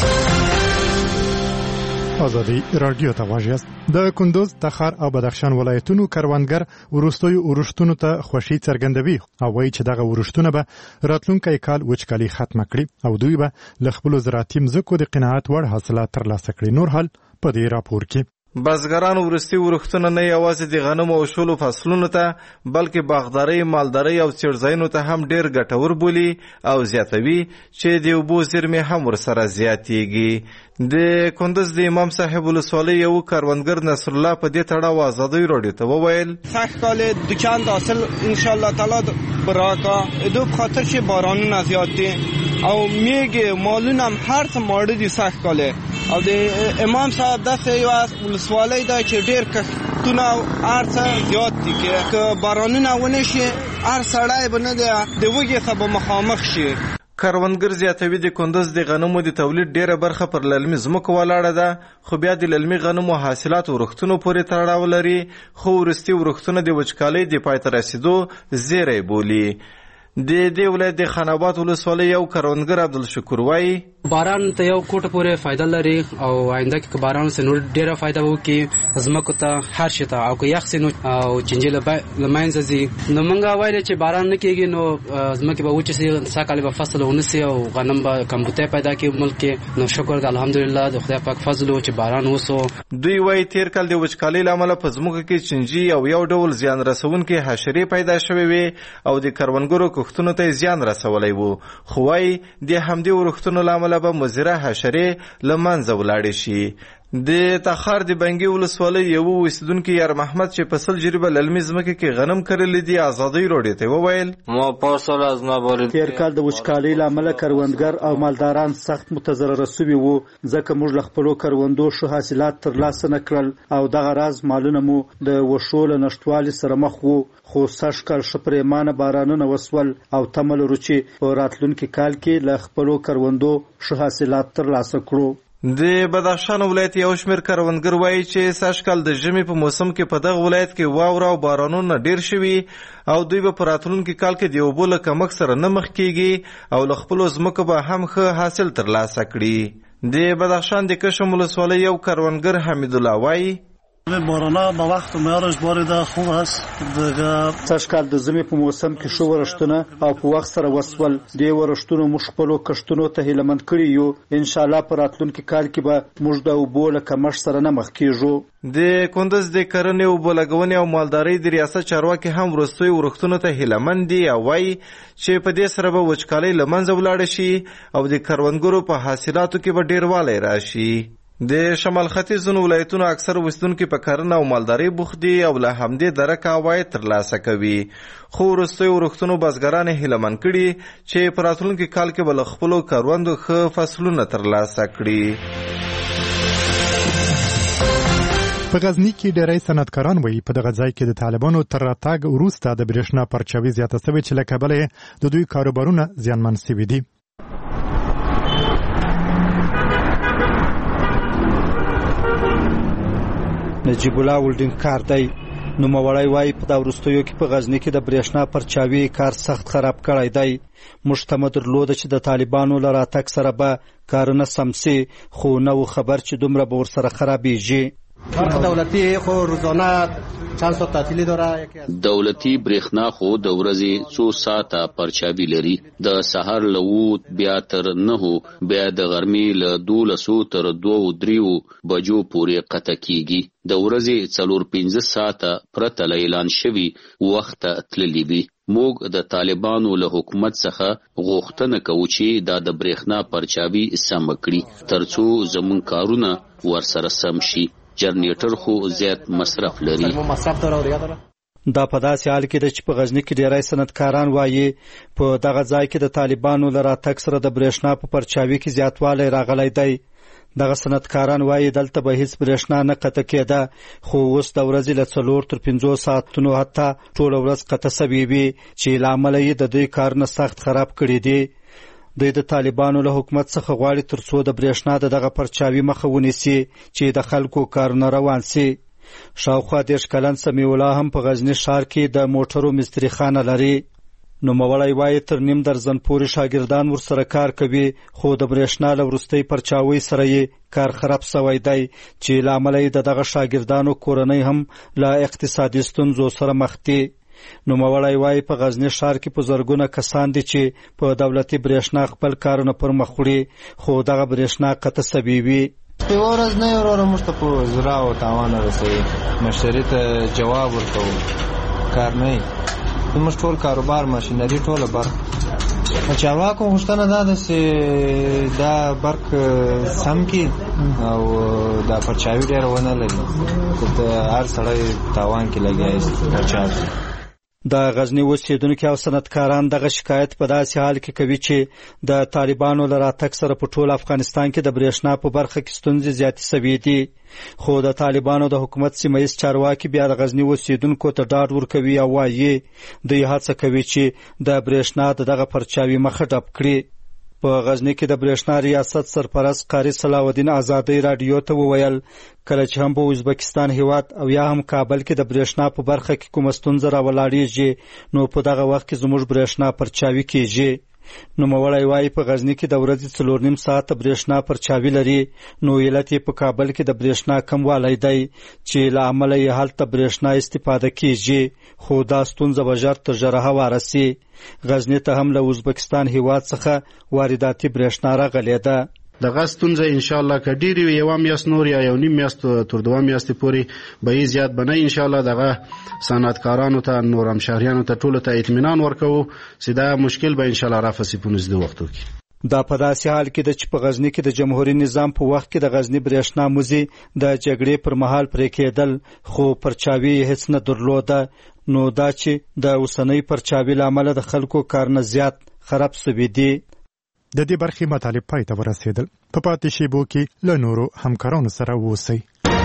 ازادي رادیو ته واجیاست. د کندوز، تخار او بدخشان ولایتونو کروندګر ورستوي ورشتونو ته خوشي څرګندوي او وایي چې دغه ورشتونه به راتلونکي کال وچکالي ختم کړي او دوی به له خپل زراعتي مځکو د قناعت وړ حاصلات ترلاسه کړي. نور حال په دې راپور کې بزګران ورستي ورښتونه نه یوازې د غنمو او شولو فصلونو ته بلکې باغدارۍ، مالدارۍ او څړځایونو ته هم ډیر ګټور بولي او زیاتوي چې د اوبو زیرمې هم ورسره زیاتېږي. د کندز د امام صاحب ولسوالۍ یو کروندګر نصر الله په دې تړاو ازادۍ راډیو ته وویل: سږ کال دوچند حاصل انشاءالله تعالی براکا دو په خاطر چې بارانونه زیات دي او میږي مالونه هم هر څه ماړه دي سږ کال او د امام صاحب داسې یو ولسوالۍ ده چې ډېر کښتونه او هر څه زیات دي که بارانونه ونه شي هر سړی به نه دی د وږي څخه به مخامخ شي. کروندګر زیاتوي د کندز د غنمو د تولید ډیره برخه پر للمي ځمکو ولاړه ده خو بیا د للمي غنمو حاصلات ورښتونو پورې تړاو لري خو وروستي ورښتونه د وچکالۍ د پای ته رسیدو زیری بولي. د دې ولایت د خان آباد ولسوالۍ یو کروندګر عبدالشکور وایي: باران ته یو کوټه پورې فایده لري او آینده کې باران سره نور ډیره فایده وکړي زمکو ته هر شي ته او که یخ سي نو او چنجله لماینځ زی نو مونږه وایي چې باران نه کېږي نو زمکه به وچ سي ساکاله به فصل ونسي او غنم به کمبوته پیدا کوي ملک نو شکر د الحمدلله د خدای پاک فضل او چې باران وسو. دوی وایي تیر کال د وچکالۍ لامل په زمکه کې چنجي او یو ډول زیان رسونکي حشرې پیدا شوې وي او د کروندګرو کوښتونو ته زیان رسولی وو خو وایي د همدې ورښتونو لامل به مضره حشرې له منځه ولاړې شي. د تخار د بنګي ولسوالۍ یو اوسیدونکي یار محمد چې په سل جریبه للمي ځمکه کې غنم کرلي دي ازادۍ راډیو ته وویل ما پارسال از نبارید تیر کال د وچکالۍ له امله کروندګر او مالداران سخت متضرر شوي وو ځکه موږ له خپلو کروندو ښه حاصلات ترلاسه نه کړل او دغه راز مالونه مو د وښو له نشتوالي سره مخ وو خو سږ کال ښه پرېمانه بارانونه وسول او تمه لرو چې په راتلونکي کال کې له خپلو کروندو ښه حاصلات ترلاسه کړو. د بدخشان ولایت یو شمېر کروندګر وایي چې سږ کال د ژمي په موسم کې په دغه ولایت کې واوره او بارانونه ډیر شوي او دوی به په راتلونکي کال کې د اوبو له کمښت سره نه مخ کیږي او له خپلو ځمکو به هم ښه حاصل ترلاسه کړي. د بدخشان د کشم ولسوالۍ یو کروندګر حمیدالله وایي بارانا با وقت میارش بارده خوب است دیگه سږ کال د ژمي په موسم کې ښه ورښتونه او په وخت سره وسول. دې ورښتونو موږ خپلو کښتونو ته هیلهمند کړي یو. انشاءالله په راتلونکي کال کې به موږ د اوبو له کمښت سره نه مخ کیږو. د کندز د کرنې اوبو لګونې او مالدارۍ د ریاست چارواکي هم وروستیو ورښتونو ته هیلهمند دي او وایي چې په دې سره به وچکالۍ له منځه ولاړه شي او د کروندګرو په حاصلاتو کې به ډیروالی راشي. د شمال ختیځونو ولایتونو اکثر اوسیدونکي په کرنه او مالدارۍ بوخت دي او له همدې درکه عواید ترلاسه کوي. خو وروستیو ورښتونو بزګران یې هیلهمند کړي چې په راتلونکي کال کې به له خپلو کروندو ښه فصلونه ترلاسه کړي. په غزني کې ډېری صنعتکاران وایي په دغه ځای کې د طالبانو تر راتګ وروسته د برېښنا پرچاوي زیاته سوې چې له کبله د دوی کاروبارونه زیانمن سوي دي. نجیب الله ولډینګ کار دی. نوموړی وایي په دا وروستیو کې په غزني کې د برېښنا پرچاوي کار سخت خراب کړی دی. موږ تمه درلوده چې د طالبانو له راتګ سره به کارونه سم سي خو نه و خبر چې دومره به ورسره خرابېږي. برق دولتی خو روزانه چند ساعت تعطیلی داره. دولتي برېښنا خو د ورځې څو ساعته پرچاوي لري. د سهار له اوو بیا تر نهو بیا د غرمې له دولسو تر دوو دریو بجو پورې قطع کیږي. د ورځې څلور پنځه ساعته پرته له اعلان شوي وخت تللی وي. موږ د طالبانو له حکومت څخه غوښتنه کوو چې دا د برېښنا پرچاوي سم کړي ترڅو زموږ کارونه ورسره سم شي. جنریټر خو زیات مصرف لري. دا په داسې حال کې ده چې په غزني کې ډېری صنعتکاران وایي په دغه ځای کې د طالبانو له راتګ سره د برېښنا په پرچاوي کې زیاتوالی راغلی دی. دغه صنعتکاران وایي دلته به هیڅ برېښنا نه قطع کېده خو اوس د ورځې له څلور تر پنځو ساعتونو حتی ټوله ورځ قطع سوي وي چې له امله یې د دوی کارونه سخت خراب کړي دي. دوی د طالبانو له حکومت څخه غواړي ترڅو د برېښنا د دغه پرچاوي مخه ونیسي چې د خلکو کارونه روان سي. شاوخوا دېرش کلن سمیع الله هم په غزني ښار کې د موټرو مستري خانه لري. نوموړی وایي تر نیم درزن پورې شاګردان ورسره کار کوي خو د برېښنا له وروستۍ پرچاوۍ سره یې کار خراب سوی دی چې له امله یې د دغه شاګردانو کورنۍ هم له اقتصادي ستونزو سره مخ دي. نوموړی وایي په غزني ښار کې په زرګونه کسان دي چې په دولتي برېښنا خپل کارونه پر مخ وړي خو دغه برېښنا قطع سوي وي. یوه ورځ نه یې وروره موږ ته په زړه او تاوان رسوي. مشتري ته جواب ورکوو کار نه وي. زموږ ټول کاروبار ماشینري ټوله برق چارواکو غوښتنه دا ده چې دا برق سم کړي او دا پرچاوي ډېره ونه لري که د هر سړی تاوان کې لګیا پرچاوي. د غزني اوسیدونکي او صنعتکاران دغه شکایت په داسې حال کې کوي چې د طالبانو له راتګ سره په ټول افغانستان کې د برېښنا په برخه کې ستونزې زیاتې سوي دي. خو د طالبانو د حکومت سیمه ییز چارواکي بیا د غزني اوسیدونکو ته ډاډ ورکوي او وایي دوی هڅه کوي چې د برېښنا د دغه پرچاوي مخه ډپ کړي. په غزني کې د برېښنا ریاست سرپرست قاری صلاح الدین ازادۍ راډیو ته وویل کله چې هم په ازبکستان هیواد او یا هم کابل کې د برېښنا په برخه کې کومه ستونزه راولاړېږي نو په دغه وخت کې زموږ برېښنا پرچاوي کیږي. نوموړی وایي په غزني کې د ورځې څلور نیم ساعته برېښنا پرچاوي لري نو علت یې په کابل کې د برېښنا کموالی دی چې له امله یې هلته برېښنا استفاده کیږي خو دا ستونزه به ژر تر ژره هواره سي. غزني ته هم له ازبکستان هیواد څخه وارداتي برېښنا راغلې ده. دغه ستونزه ان شاء الله کډيري یو میاست نور یا یو نیم میاست تر دوه میاستې پورې به زیات بنه ان شاء الله دغه صنعتکارانو ته نورم شهريانو ته ټول ته اطمینان ورکوو چې دا مشکل به ان شاء الله رافسي په نږدې وختو کې. دا په داسې حال کې د چې په غزنی کې د جمهوریت نظام په وخت کې د غزنی برېښنا موزي د جګړې پر مهال پرې کېدل خو پرچاوي هیڅ نه درلوده نو دا چې د اوسنۍ پرچاوي لامل د خلکو کارونه زیات خراب سوي دي. د دې برخې مطالب پای ته ورسېدل. په پاتې شیبو کې له نورو همکارانو سره اوسئ.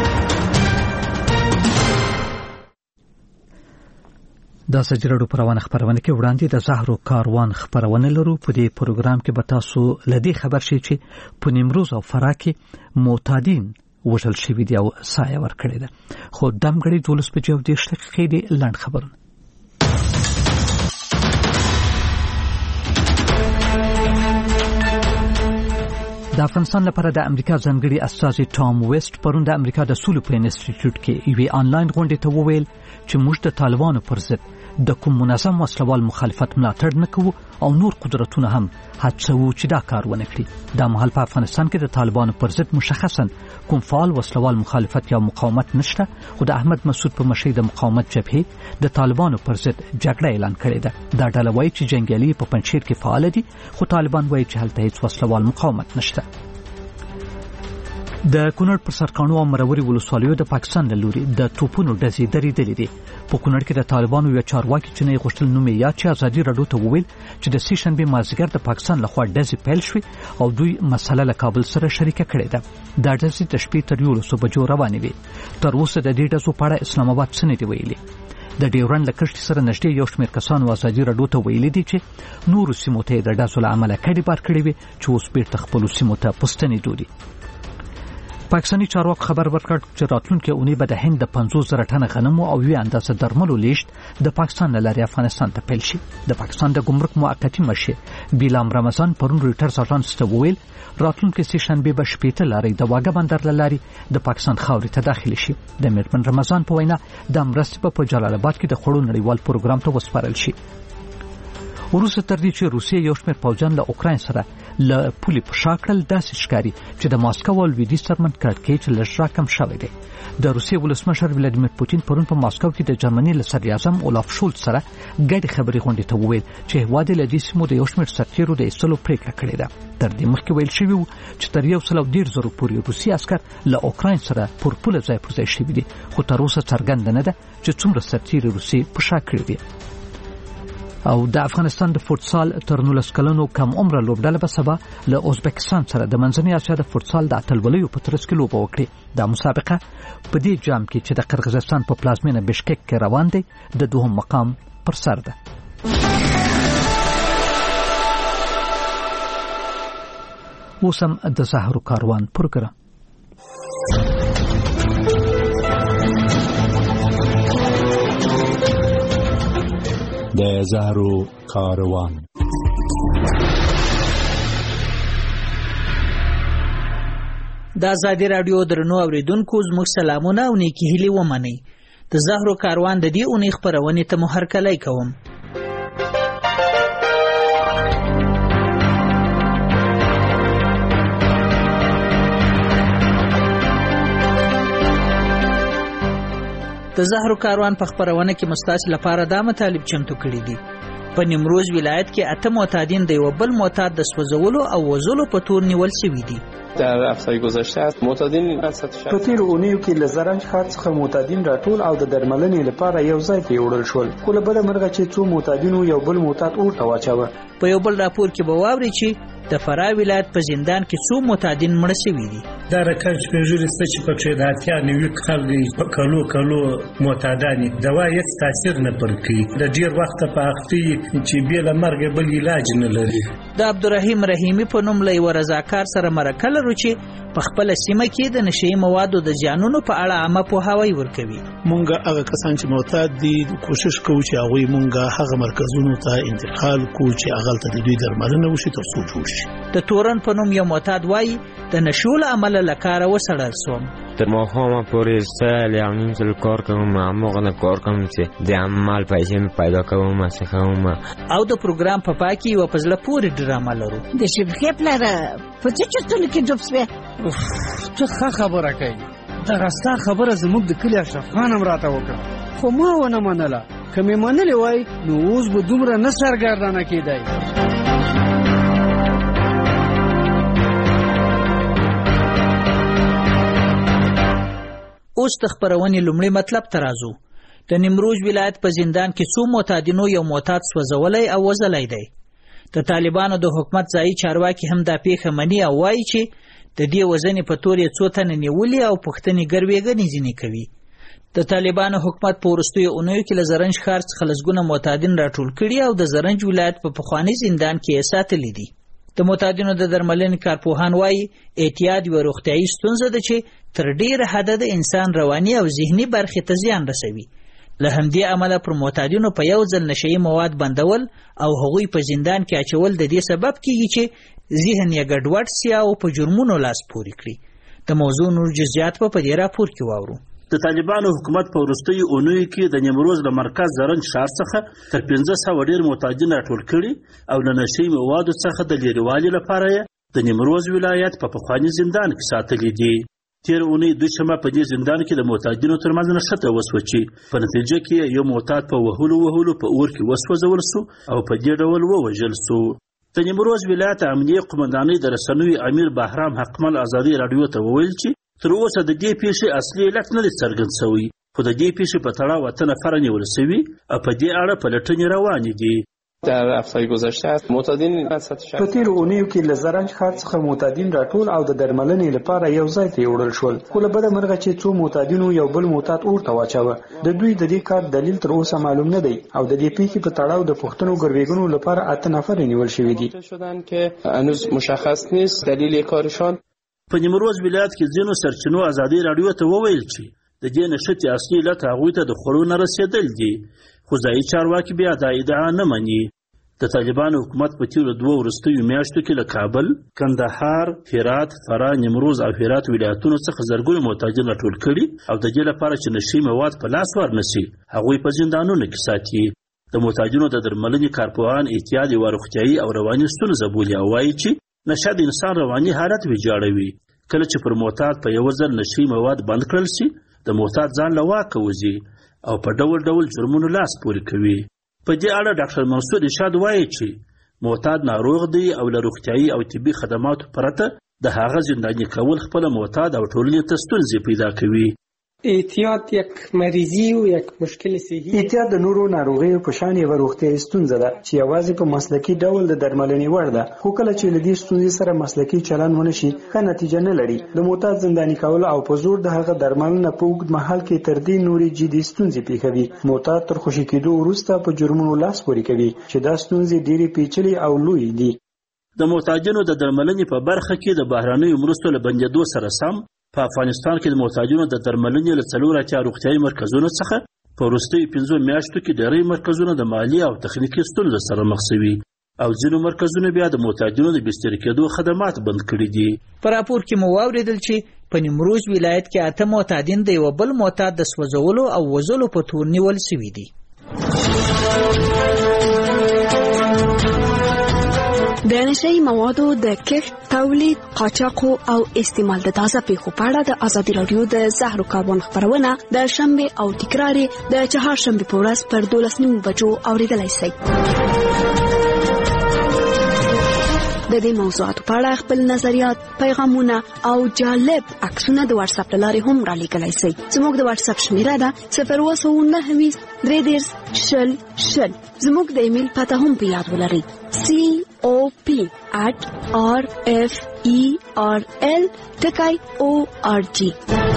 دا سجرړو پروانه خبرونه کې وړاندې د زهرو کاروان خبرونه لرو. په دې پروګرام کې به تاسو لدی خبر شي چې په نیمروز او فراه کې معتادین وژل شوي دي او سایه ورکړې ده. خو دمګړي دولس بجې او دېرش دقیقې دي. لنډ خبرونه د افغانستان لپاره د امریکا ځانګړي استازي ټام ویسټ پرون د امریکا د سولې په انسټیټیوټ کې یوې آنلاین غونډې ته وویل چې موږ د طالبانو پر ضد د کوم منظم وسلوال مخالفت ملاتړ نه کوو او نور قدرتونه هم هڅوو چې دا کار ونه کړي. دا مهال په افغانستان کې د طالبانو پر ضد مشخصا کوم فعال وسلوال مخالفت یا مقاومت نشته، خو د احمد مسعود په مشرۍ د مقاومت جبهې د طالبانو پر ضد جګړه اعلان کړې ده. دا ډله وایي چې جنګیالي په پنجشیر کې فعال دي، خو طالبان وایي چې هلته هیڅ وسلوال مقاومت نشته. د کونړ پر سرکانو او مروري ولسوالیو د پاکستان له لوري د توپونو ډزې درېدلې دي. په کونړ کې د طالبانو یو چارواکي چې نه غوښتل نوم یې یاد چې ازادي راډیو ته وویل چې د سې شنبې مازدیګر د پاکستان لخوا ډزې پیل شوې او دوی مسله له کابل سره شریکه کړې ده. دا ډزې د شپې تر یولسو بجو روانې وې. تر اوسه د دې ډزو په اړه اسلام آباد څه نه دي ویلي. د ډیورنډ له کښتۍ سره نږدې یو شمېر کسانو ازادي راډیو ته ویلي دي چې نورو سیمو ته د ډزو له امله کډې بار کړې وې چې اوس بیرته خپلو سیمو ته په ستنېدو دي. پاکستاني چارواکو خبر ورکړ چې راتلونکي اونۍ به د هند د پنځوس زره ټنه غنمو او یوې اندازه درملو لیږد د پاکستان له لارې افغانستان ته پیل شي. د پاکستان د ګمرک موقتي مشر بیلام رمضان پرون رویټرز اژانس ته وویل راتلونکي سې شنبې به شپېته لارې د واګه بندر له لارې د پاکستان خاورې ته داخلي شي. د میرمن رمضان په وینا د مرستې به په جلال آباد کې د خوړو نړیوال پروګرام ته وسپارل شي. وروسته تر دې چې روسیې یو شمېر پوځیان له اوکراین سره له پولې په شا کړل، داسې ښکاري چې د ماسکو او لویدیځ ترمنځ کړکېچ لږ راکم شوی دی. د روسیې ولسمشر ولادیمیر پوتین پرون په ماسکو کې د جرمني له صدراعظم اولاف شولټ سره ګډې خبرې غونډې ته وویل چې هېواد یې له دې سیمو د یو شمېر سرتیرو د ایستلو پرېکړه کړې ده. تر دې مخکې ویل شوي وو چې تر یو سل او دېرش زرو پورې روسي عسکر له اوکراین سره پر پوله ځای پر ځای شوي دي، خو تر اوسه څرګنده نه ده چې څومره سرتیري روسي په شا کړي دي. او د افغانستان د فوټسال تر نولس کلنو کم عمره لوبډله به سبا له ازبکستان سره د منځنۍ اسیا د فوټسال د اتلولیو په ترڅ کې لوبه وکړي. دا مسابقه په دې جام کې چې د قرغیزستان په پلازمینه بشکک کې روان دی د دوهم مقام پر سر ده. اوس هم د زهرو کاروان پروګرام. د زهرو کاروان. د ازادي راډیو درنو اوریدونکو زموږ سلامونه او نیکی هیلې ومنئ. د زهرو کاروان د دې اونۍ خبرونې ته مو هرکلی کوم. د زهرو کاروان په خبرونه کې مستاسو لپاره دا مطالب چمتو کړي دي. په نیمروز ولایت کې اته معتادین د یو بل معتاد د سوځولو او وژلو په تور نیول شوي دي. در هفته گذشته است معتادین په تیر اونیو کې له زرنج ښار څخه معتادین راټول او د درملنې لپاره یو ځای ته وړل شول، خو له بله مرغه چې څو معتادینو یو بل معتاد اورته واچاوه. په یو بل راپور کې به واورئ چې د فراه ولایت په زندان کې څو معتادین مړه شوي دي. دا رقم چې پنځوري سته چې پکې د اتیا نوي خلک په کلو کلو معتادان دوا هېڅ تاثیر نه پر کوي. د ډېر وخته په اخته چې بې له مرګه بل علاج نه لري. د عبدالرحیم رحیمي په نوم له یوه رضاکار سره مرکه لرو چې په خپله سیمه کې د نشهیي موادو د زیانونو په اړه عامه پوهاوی ورکوي. مونږ هغه کسان چې معتاد دي کوشش کوو چې هغوی مونږ هغه مرکزونو ته انتقال کوو چې هغلته د دوی درملنه وشي تر څو جوړ شي. د تورن په نوم یو معتاد وایي د نشو له امله له کاره وسړل سوم. تر ماښامه پورې سل یا نیم سل کار کوم، هماغه نه کار کوم چې د عمل پیسې مې پیدا کوم څه کوم. او د پروګرام په پای کې یوه په زړه پورې ډرامه لرو. د شبکې پلاره په څه چرتونو کې ډوب سوې؟ ته ښه خبره کوي. دغه ستا خبره زموږ د کلي اشرف خان هم راته وکړه، خو ما ونه منله. که مې منلې وای نو اوس به دومره نه سرګردانه کېدی. اوس د خبرونې لومړی مطلب ته راځو. د نیمروز ولایت په زندان کې څو معتادینو یو معتاد سوځولی او وژلی دی. د طالبانو د حکومت ځایي چارواکي هم دا پیښه مني او وایي چې د دې وژنې په تور یې څو تنه نیولي او پوښتنې ګروېږنې ځینې کوي. د طالبانو حکومت په وروستیو اونیو کې له زرنج ښار څخه لسګونه معتادین راټول کړي او د زرنج ولایت په پخواني زندان کې یې ساتلي دي. د معتادینو د درملنې کارپوهان وایي اعتیاد یوه روغتیایي ستونزه ده چې تر ډېره حده د انسان رواني او ذهني برخې ته زیان رسوي. له همدې امله پر معتادینو په یو ځل نشهیي مواد بندول او هغوی په زندان کې اچول د دې سبب کیږي چې ذهن یې ګډوډ سي او په جرمونو لاس پورې کړي. د موضوع نور جزئیات په دې راپور کې واورو. د طالبانو حکومت په وروستیو اونیو کې د نیمروز له مرکز زرنج ښار څخه تر پنځه سوه ډېر معتادین راټول کړي او له نشهیي موادو څخه د لرېوالي لپاره یې د نیمروز ولایت په پخواني زندان کې ساتلي دي. تېره اونۍ دوشنبه په دې زندان کې د معتادینو ترمنځ نښته وسوه چې په نتیجه کې یو معتاد په وهلو وهلو په اور کې وسوځول سو او په دې ډول ووژل سو. د نیمروز ولایت امنیه قومندانۍ د رسنیو امیر بهرام حقمل ازادي راډیو ته وویل چې تر اوسه د دې پیښې اصلي علت نه دی څرګند شوی، خو د دې پیښې په تړاو اته نفره نیول شوي او په دې اړه پلټنې روانې دي. در هفته گذشته است معتادین په تیرو اونیو کې له زرنج ښار څخه معتادین راټول او د درملنې لپاره یو ځای ته وړل شول، خو له بده مرغه چې څو معتادینو یو بل معتاد اورته واچوه. د دوی د دې کار دلیل تر اوسه معلوم نه دی او د دې پیښې په تړاو د پوښتنو ګروېږنو لپاره اته نفر نیول شوي دي. که هنوز مشخص نیست دلیل کارشان. په نیمروز ولایت کې ځینو سرچینو ازادي راډیو ته وویل چې د دې نښتې اصلي علت هغوی ته د خوړو نه رسېدل دي، خو ځایي چارواکي بیا دا ادعا نه مني. د طالبانو حکومت په تیرو دوه وروستیو میاشتو کې له کابل، کندهار، هرات، فراه، نیمروز او هرات ولایتونو څخه زرګونه معتادین راټول کړي او د دې لپاره چې نشهیي مواد په لاس ورنشي هغوی په زندانونو کې ساتي. د معتادینو د درملنې کارپوهان اعتیاد یوه روغتیایي او رواني ستونزه بولي او وایي چې نشه د انسان رواني حالت ویجاړوي. کله چې پر معتاد په یو ځل نشهیي مواد بند کړل شي د معتاد ځان له واکه وځي او په ډول ډول جرمونو لاس پورې کوي. په دې اړه ډاکټر منصور ارشاد وایي چې معتاد ناروغ دی او له روغتیایي او طبي خدماتو پرته د هغه زنداني کول خپله معتاد او ټولنې ته ستونزې پیدا کوي. اعتیاد یک مریضی او یک مشکل صحي. اعتیاد د نورو ناروغیو په شان یوه روغتیایي ستونزه ده چې یوازې په مسلکي ډول د درملنې وړ ده، خو کله چې له دې ستونزې سره مسلکي چلند ونه شي ښه نتیجه نه لري. د معتاد زنداني کول او په زور د هغه درملنه په اوږد مهال کې تر دې نورې جدي ستونزې پیښوي. معتاد تر خوشي کېدو وروسته په جرمونو لاس پورې کوي چې دا ستونزې ډېرې پیچلې او لویې دي. د معتادینو د درملنې په برخه کې د بهرنیو مرستو له بندېدو سره سم په افغانستان کې د معتادینو د درملنې له څلور اتیا روغتیایي مرکزونو څخه په وروستیو پنځو میاشتو کې ډېری مرکزونه د مالي او تخنیکي ستونزو سره مخ شوي او ځینو مرکزونو بیا د معتادینو د بسترې کېدو خدمات بند کړي دي. په راپور کې مو واورېدل چې په نیمروز ولایت کې اته معتادین د یوه بل معتاد د سوځولو او وژلو په تور نیول شوي دي. د نشهیي موادو د کښت، تولید، قاچاق او استعمال د تازه پیښو په اړه د ازادي راډیو د زهرو کاروان خبرونه د شنبه او تکرار د چهارشنبه په ورځ پر دولس نیمو بجو اوریدلای شئ. د دې موضوعاتو په اړه خپل نظریات، پیغامونه او جالب عکسونه د واتس اپ له لارې هم را لیږلی شئ. زموږ د واتس اپ شمیره ده صفر اووه سوه نهه ویشت درې دېرش شل شل. زموږ د ایمیل پته هم په یاد ولرئ سی او پی at r f e r l ټکی او ار جی.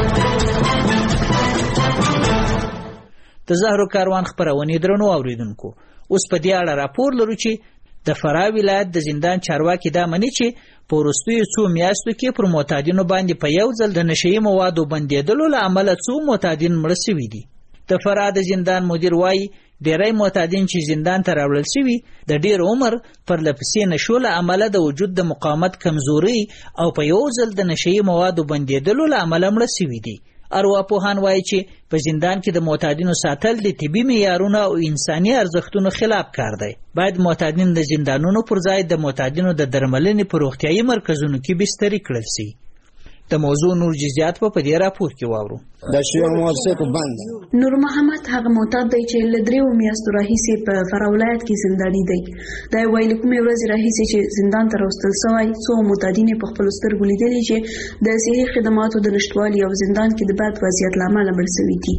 د زهرو کاروان خبرونې درنو اوریدونکو، اوس په دې اړه راپور لرو چې د فراه ولایت د زندان چارواکي دا مني چې په وروستیو څو میاشتو کې پر معتادینو باندې په یو ځل د نشهیي موادو بندېدلو له امله څو معتادین مړه شوي دي. د فراه د زندان مدیر وایي ډېری معتادین چې زندان ته راوړل شوي د ډېر عمر پرله پسې نشو له امله د وجود د مقاومت کمزوري او په یو ځل د نشهیي موادو بندېدلو له امله مړه شوي دي. ارواپوهان وایي چې په زندان کې د معتادینو ساتل د طبي معیارونو او انساني ارزښتونو خلاف کار دی. باید معتادین د زندانونو پر ځای د معتادینو د درملنې په روغتیایي مرکزونو کې بستري کړل شي. د موضوع نور جزئیات په دې راپور کې واورو. د شیو مؤسسه په بند نور محمد هغه معتاد دی چې له دریو میاشتو راهیسې په فراه ولایت کې زنداني دی. دا ویل کومې ورځې راهیسې چې زندان ته راوستل شوی، څو معتادین په خپل سترګو لیدلي چې د صحي خدماتو د نشټوالي او زندان کې د بد وضعیت له امله مړ شوي دي.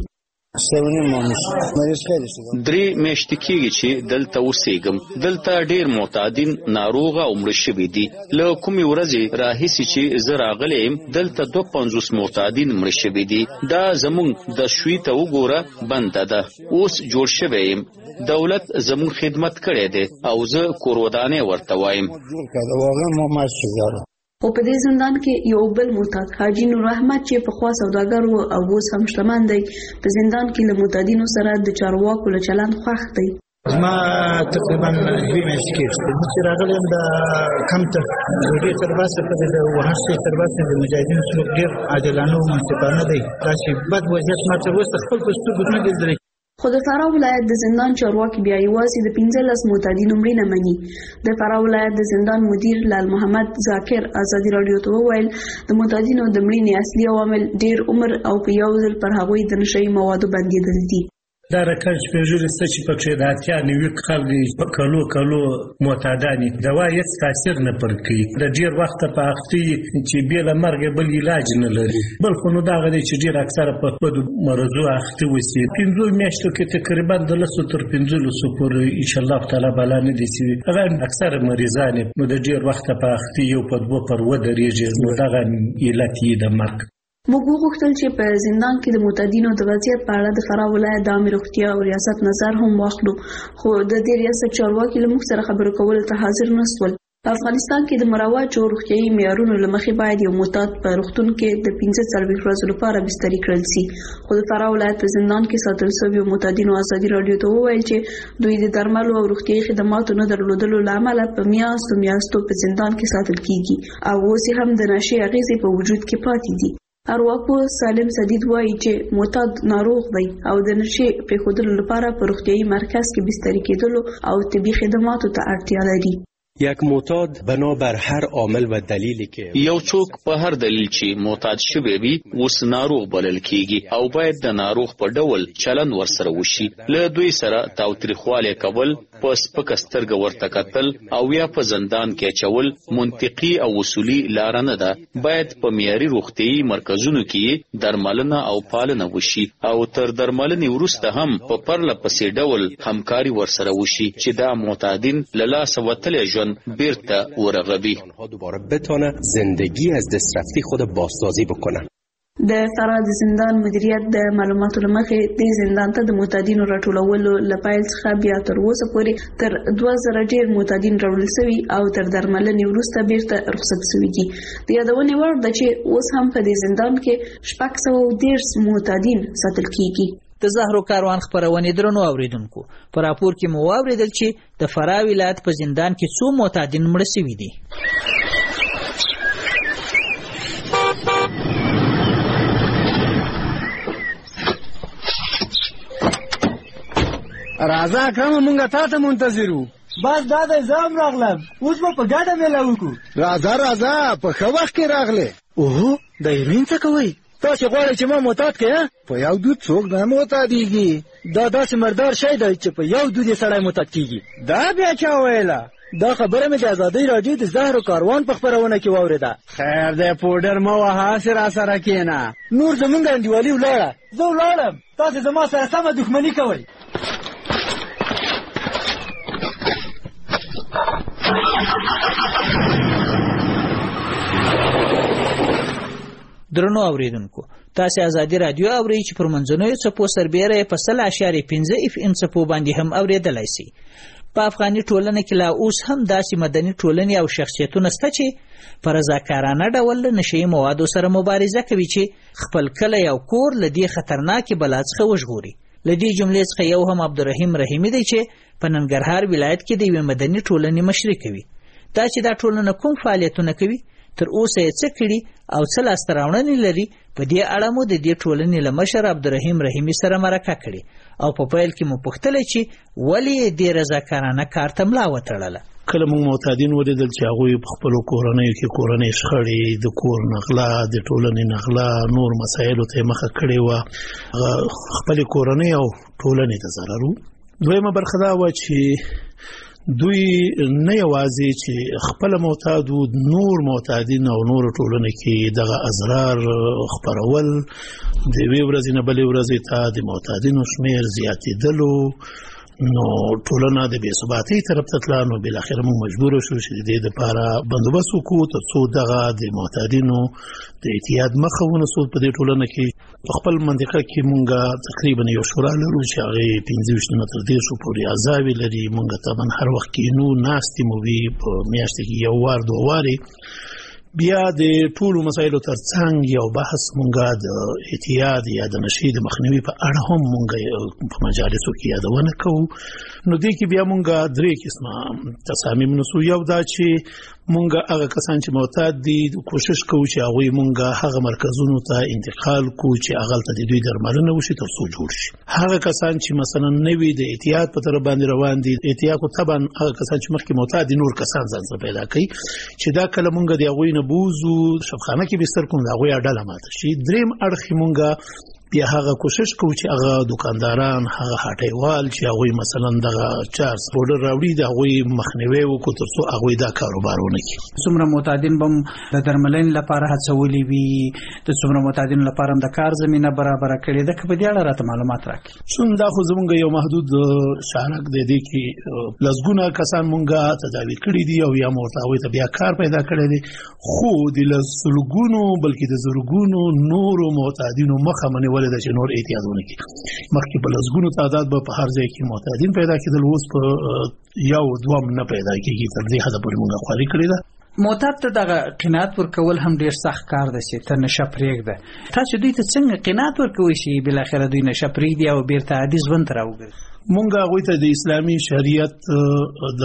درې میاشتې کېږي چې دلته اوسېږم. دلته ډېر معتادین ناروغه او مړه شوي دي. له کومې ورځې راهیسې چې زه راغلی یم دلته دوه پنځوس معتادین مړه شوي دي. دا زموږ د شوي ته وګوره بنده ده. اوس جوړ شوی یم. دولت زموږ خدمت کړی دی او زه کور ودانۍ ورته وایم. خو په دې زندان کې یو بل معتاد حاجي نور احمد چې پخوا سوداګر و او اوس هم شتمن دی، په زندان کې له معتادینو سره د چارواکو له چلند خوښ دی. زما تقریبا دوی میاشتې کېږي چې راغلی یم د کمپ ته ډوډۍ تر باسه پرې د وحشت تر باسه د مجاهدینو سلوک ډېر عادلانه او منصفانه دی. داسې بد وضعیت ما تر اوسه خپل په سترګو نه لیدلی. خو د فراه ولایت د زندان چارواکي بیا یوازې د پنځلس معتادینو مړینه مني. د فراه ولایت د زندان مدیر لال محمد ذاکر ازادي راډیو ته وویل د معتادینو د مړینې اصلي عوامل ډېر عمر او په یو ځل پر هغوی د نشهیي موادو بندېدل دي. دا رقم چې پېژوري څه چې پکې د اتیا نوي خلک په کلو کلو معتادانې دوا هېڅ تاثیر نه پر کوي. د ډېر وخته په اخته چې بې له مرګه بل علاج نه لري. بل خو نو دغه دی چې ډېر اکثره په بدو مرضو اخته وسي. پنځو میاشتو کې تقریبا د لسو تر پنځلسو پورې انشاءالله تعالی بلا نه دي سوي. هغه اکثره مریضان نو د ډېر وخته په اخته یو په دوه پر ودرېږي. نو دغه علت یې د مرګ. موږ وغوښتل چې په زندان کې د معتادینو د وضعیت په اړه د فراه ولایت د عامې روغتیا او ریاست نظر هم واخلو، خو د دې ریاست چارواکي له موږ سره خبرو کولو ته حاضر نه شول. په افغانستان کې د مروجو روغتیایي معیارونو له مخې باید یو معتاد په روغتون کې د پنځه څلوېښت ورځو لپاره بستري کړل شي. خو د فراه ولایت په زندان کې ساتل شویو معتادینو ازادي راډیو ته وویل چې دوی د درملو او روغتیایي خدماتو نه درلودلو له امله په میاشتو میاشتو په زندان کې ساتل کیږي او اوس هم د نشې اغېزې په وجود کې پاتې دي. ارواپوه سالم سدید وایي چې معتاد ناروغ دی او د نشې پرېښودلو لپاره په روغتیایي مرکز کې بستري کېدلو او طبي خدماتو ته اړتیا لري. یک معتاد بنابر هر عامل و دلیلی که یو څوک په هر دلیل چې معتاد شوی وي اوس ناروغ بلل کیږي او باید د ناروغ په ډول چلند ورسره وشي. له دوی سره تاوتریخوالی کول، په سپکه سترګه ورته کتل او یا په زندان کې اچول منطقي او اصولي لاره نه ده. باید په معیاري روغتیایي مرکزونو کې درملنه او پالنه وشي او تر درملنې وروسته هم په پرله پسې ډول همکاري ورسره وشي چې دا معتادین له لاسه وتلی ژوند بیرته ورغوي. دوباره بتونه زندگی از دسترفتی خود بازسازی بکنه. د فراه د زندان مدیریت د معلوماتو له مخې د زندان ته د معتادینو راټولولو له پیل څخه بیا تر اوسه پورې تر دوه زره ډېر معتادین راوړل شوي او تر درملنې وروسته بیرته رخصت شوي دي. د یادونې وړ ده چې اوس هم په دې زندان کې شپږ سوه او دېرش معتادین ساتل کیږي. د زهرو کاروان خپرونې درنو اوریدونکو، په راپور کې مو واوریدل چې د فراه ولایت په زندان کې څو معتادین مړه شوي دي. راځه اکرم مونږه تا ته منتظر وو. بس دا دی زه هم راغلم، اوس به په ګډه میله وکړو. راځه راځه په ښه وخت کې راغلې. اوهو د هیروین څه کوئ؟ تاسې غواړئ چې ما معتاد کړې؟ په یو دود څوک نه معتادېږي. دا داسې مردار شی دی چې په یو دود یې سړی معتاد کېږي. دا بیا چا ویله؟ دا خبره مې د ازادۍ راډیو د زهرو کاروان په خپرونه کې واورېده. خیر دی پوډر مه وهه، هسې راسره کښېنه. نور زمونږ انډیوالي ولاړه. زه ولاړم، تاسې زما سره سمه دښمني کوئ. درنو اوریدونکو، تاسو ازادي رادیو اورئ چې پر منځنوي څپو سربېره په سل اشاریه پنځه اف ام څپو باندې هم اوریدلای شئ. په افغاني ټولنه کې لا اوس هم داسې مدني ټولنې او شخصیتونه شته چې په رضاکارانه ډول له نشهیي موادو سره مبارزه کوي چې خپل کلی او کور له دې خطرناکې بلا څخه وژغوري. له دې جملې څخه یو هم عبدالرحیم رحیمي دی چې په ننګرهار ولایت کې د یوې مدني ټولنې مشري کوي. دا چې دا ټولنه کوم فعالیتونه کوي، تر اوسه یې څه کړي او څه لاسته راوړنې لري. په دې اړه مو د دې ټولنې له مشر عبدالرحیم رحیمي سره مرکه کړې او په پیل کې مو پوښتله چې ولې دې رضاکارانه کار ته ملا وتړله. کله موږ معتادین ولیدل چې هغوی په خپلو کورنیو کې کورنۍ شخړې، د کور نغله، د ټولنې نغله، نور مسایلو ته یې مخه کړې وه، خپلې کورنۍ او ټولنې ته ضرر و. دویمه برخه دا وه چې دوی نه یوازې چې خپل معتاد و، نور معتادین او نور ټولنه کې دغه اضرار خپرول، د یوې ورځې نه بلې ورځې ته د معتادینو شمیر زیاتېدلو، نو ټولنه د بې ثباتۍ طرف ته تله. نو بالاخره موږ مجبور شو چې د دې دپاره بندوبست وکړو تر څو دغه د معتادینو د اعتیاد مخه ونیسو. په دې ټولنه کې په خپل منطقه کې موږ تقریبا یو شورا لرو چې هغې پنځه ویشت نه تر دېرشو پورې اعضاوې لري. موږ طبعا هر وخت کینو، ناستې مو وي، په میاشت کې یو وار دوه وارې. بیا د ټولو مسایلو ترڅنګ یو بحث مونږه د اعتیاد یا د نشې د مخنیوي په اړه هم مونږه په مجالسو کې یادونه کوو. نو دې کې بیا مونږه درې قسمه تصامیم نیسو. یو دا چې مونږه هغه کسان چې معتاد دي کوشش کوو چې هغوی مونږه هغه مرکزونو ته انتقال کوو چې هغلته د دوی درملنه وشي تر څو جوړ شي. هغه کسان چې مثلا نوي د اعتیاد په طرف باندې روان دي، اعتیاد خو طبعا هغه کسان چې مخکې معتاد دي نور کسان ځان سره پیدا کوي چې دا کله مونږه د هغوی نه بوزو، شفخانه کې بستر کوم، د هغوی ډله ماته شي. دریم اړخ مونږه بیا هغه کوشش کوو چې هغه دکانداران، هغه هټیوال چې هغوی مثلا دغه چارس پوډر راوړي، د هغوی مخنیوی وکړو تر څو هغوی دا کاروبار ونه کړي. څومره معتادین به د درملنې لپاره هڅولي وي، د څومره معتادینو لپاره هم د کار زمینه برابره کړې ده، که په دې اړه راته معلومات راکړي. چون دا خو زمونږ یو محدود شارک دی، دې کې لسګونه کسان مونږه تداوي کړي دي او یا مو ورته هغوی ته بیا کار پیدا کړی دی، خو د لسګونو بلکې د زرګونو نورو معتادینو مخه منې ولې ده چې نور احتیاطونه کوي. مخکې په لسګونو تعداد به په هر ځای کې معتادین پیدا کېدل، اوس په یو دوم نه پیدا کېږي. تر دې حده پورې موږ خواري کړې ده. معتاد ته دغه قناعت ورکول هم ډیر سخت کار دی چې ته نشه پرېږده. تاسو دوی ته څنګه قناعت ورکوئ چې بالاخره دوی نشه پرېږدي او بیرته عادي ژوند ته راوګرځي؟ مونږ هغوی ته د اسلامي شریعت د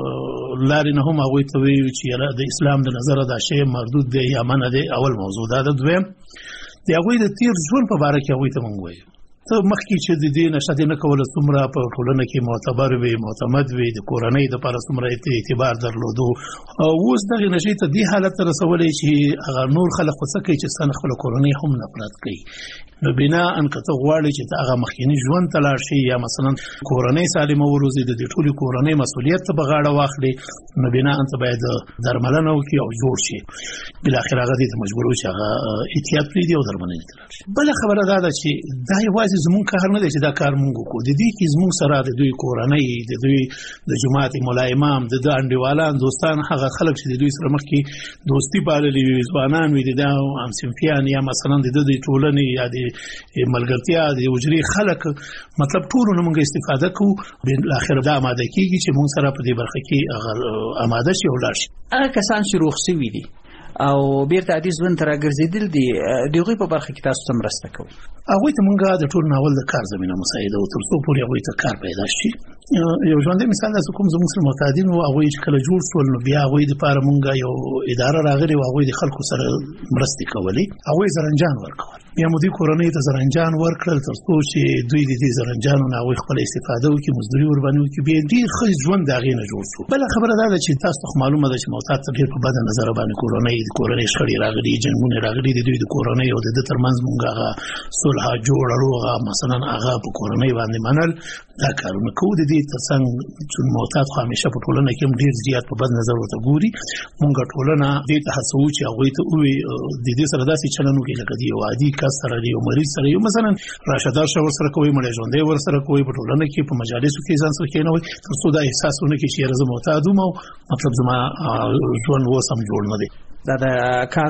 لارې نه هم هغوی ته ویو چې د اسلام د نظره دا شی مردود دی یا منع دی. اول موضوع دا ده. دویم د هغوی د تیر ژوند په باره کې هغوی ته مونږ وایو ته مخکې چې د دې نشه دې نه کوله څومره په ټولنه کې معتبر وي، معتمد وي، د کورنۍ دپاره څومره اعتبار درلودو، او اوس دغې نشې ته دې حالت ته رسولی چې هغه نور خلک خو څه کوي چې ستا نه خپله کورنۍ هم نفرت کوي. نو بناءً که ته غواړې چې ته هغه مخکیني ژوند ته لاړ شي یا مثلا کورنۍ سالمه وروزي، د دې ټولې کورنۍ مسؤلیت ته په غاړه واخلې، نو بناءً ته باید درملنه وکړي او جوړ شي. بالاخره هغه دې ته مجبور وي چې هغه احتیاط پرېږدي او درملنې ته لاړ شي. بله خبره دا ده چې دا یوازې زمونږ کار نه دی چې دا کار مونږ وکړو. د دې کې زمونږ سره د دوی کورنۍ، د دوی د جماعت ملا امام، د ده انډیوالان، دوستان، هغه خلک چې د دوی سره مخکې دوستي پاللي وي، ځوانان وي، د ده همصنفیان یا مثلا د ده د ټولنې یا د ملګرتیا د حجرې خلک، مطلب ټولو نه مونږ استفاده کوو. بالاخره دا اماده کېږي چې مونږ سره په دې برخه کې اماده شي او لاړ شي. هغه کسان چې روغ سوي دي او بیرته عادي ژوند ته راګرځېدل دي، د هغوی په برخه کې تاسو څه مرسته کوئ؟ هغوی ته مونږ د ټول ناول د کار زمینه مساعده او تر څو پورې هغوی ته کار پیدا شي. یو ژوندی مثال داسې کوم زموږ سره معتادین وو، هغوی چې کله جوړ شول نو بیا هغوی دپاره مونږ یو اداره راغلې وه، هغوی د خلکو سره مرستې کولې، هغوی زرنجان ورکول. بیا مو دې کورنۍ ته زرنجان ورکړل تر څو چې دوی د دې زرنجانو نه هغوی خپله استفاده وکړي، مزدوري ورباندې وکړي. بیا ډېر ښه ژوند د هغې نه جوړ شو. بله خبره دا ده چې تاسو ته معلومه ده چې معتاد ته ډېر په بده نظره باندې کورنۍ د کورنۍ شخړې راغلي، جنګونه راغلي، د دوی د کورنۍ او د ده تر منځ مونږ هغه صلح جوړه روغه مثلا هغه په کورنۍ باندې منل، دا کارونه کوو. د دې تر څنګ چون معتاد خو همیشه په ټولنه کې هم ډېر زیات په بد نظر ورته ګوري، مونږ ټولنه دې ته هڅوو چې هغوی ته ووایي د دې سره داسې چلن وکړي لکه د یو عادي کس سره، د یو مریض سره، یو مثلا راشدارشه ورسره کوئ، مړی ژوندی ورسره کوئ، په ټولنه کې په مجالسو کې ځان سره کښېنوئ تر څو دا احساس ونه کړي چې یاره زه معتاد وم او مطلب زما ژوند اوس هم جوړ نه دی. دا د کار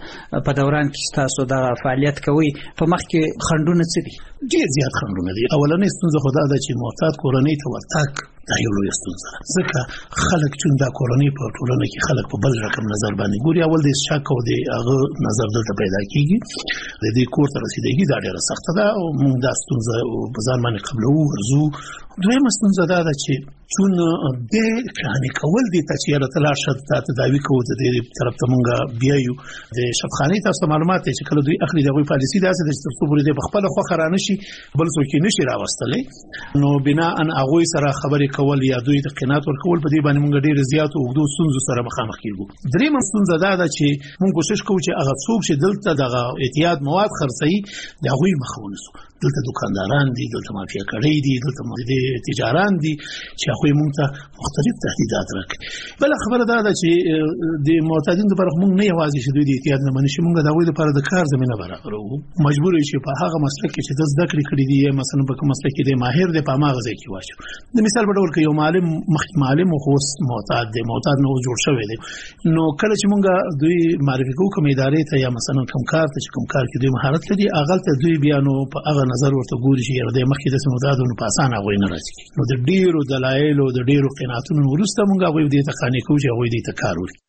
په دوران کې تاسو دا فعالیت کوئ، په مخ کې خنډونه څه دي؟ ډېر زیات خنډونه دي. اولنۍ ستونزه خو دا ده چې معتاد کورنۍ ته ورتګ دا یو لویه ستونزه ده، ځکه خلک چون دا کورنۍ په ټولنه کې خلک په بل رقم نظر باندې ګوري. اول د شک او د هغه نظر دلته پیدا کېږي، د دې کور ته رسېدګي دا ډېره سخته ده او موږ دا ستونزه په ځان باندې قبلوو ورځو. دویمه ستونزه دا ده چې چون د کاني کول دي چې الله تعالی شت تداوی کوي د دې طرف ته مونږ بیا یو د شفخانه تاسو معلومات چې کله دوی اخلي دغه پالیسی داسې د تاسو پورې د خپل خو خرانه شي بل څوک نشي راوستلې نو بنا ان هغه سره خبرې کول یا دوی د قناعت ورکول په دې باندې مونږ ډیر زیات او وګدو سنځ سره مخامخ کیږو درې مسنځ دا ده چې مونږ کوشش کوو چې هغه څوک چې دلته دغه احتیاط مواد خرڅي د هغه مخونه سو دلته دکانداران دي دلته مافیا کړي دي دلته د تجاران دي چې هغه مونږ ته مختلف تهدیدات راکړي بل خبره دا ده چې د معتادین لپاره مونږ نه یوازې چې دوی د احتیاط نه منشي مونږ د هغه لپاره د کار زمينه برابرو مجبور شي په هغه مسلک کې چې د زده کړې کړې دي مثلا په کوم مسلک کې د ماهر د په ماغه ځای کې واشه د مثال په ډول کې یو معلم مخکې معلم خو معتاد دی معتاد نو جوړ شوی دی نو کله چې مونږ دوی معرفي کوو کوم ادارې ته یا مثلا کوم کار ته چې کوم کار کې دوی مهارت لري هغه ته دوی بیا نو په هغه نظر ورته ګوري چې د مخکې د سمودادونو په اسانه غوي نه راځي نو د ډیرو دلایل او د ډیرو قناعتونو ورسته مونږ غوي دې ته قانې کوو چې غوي دې ته کار وکړي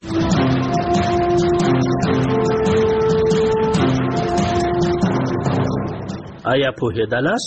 آیا پوهېدلاست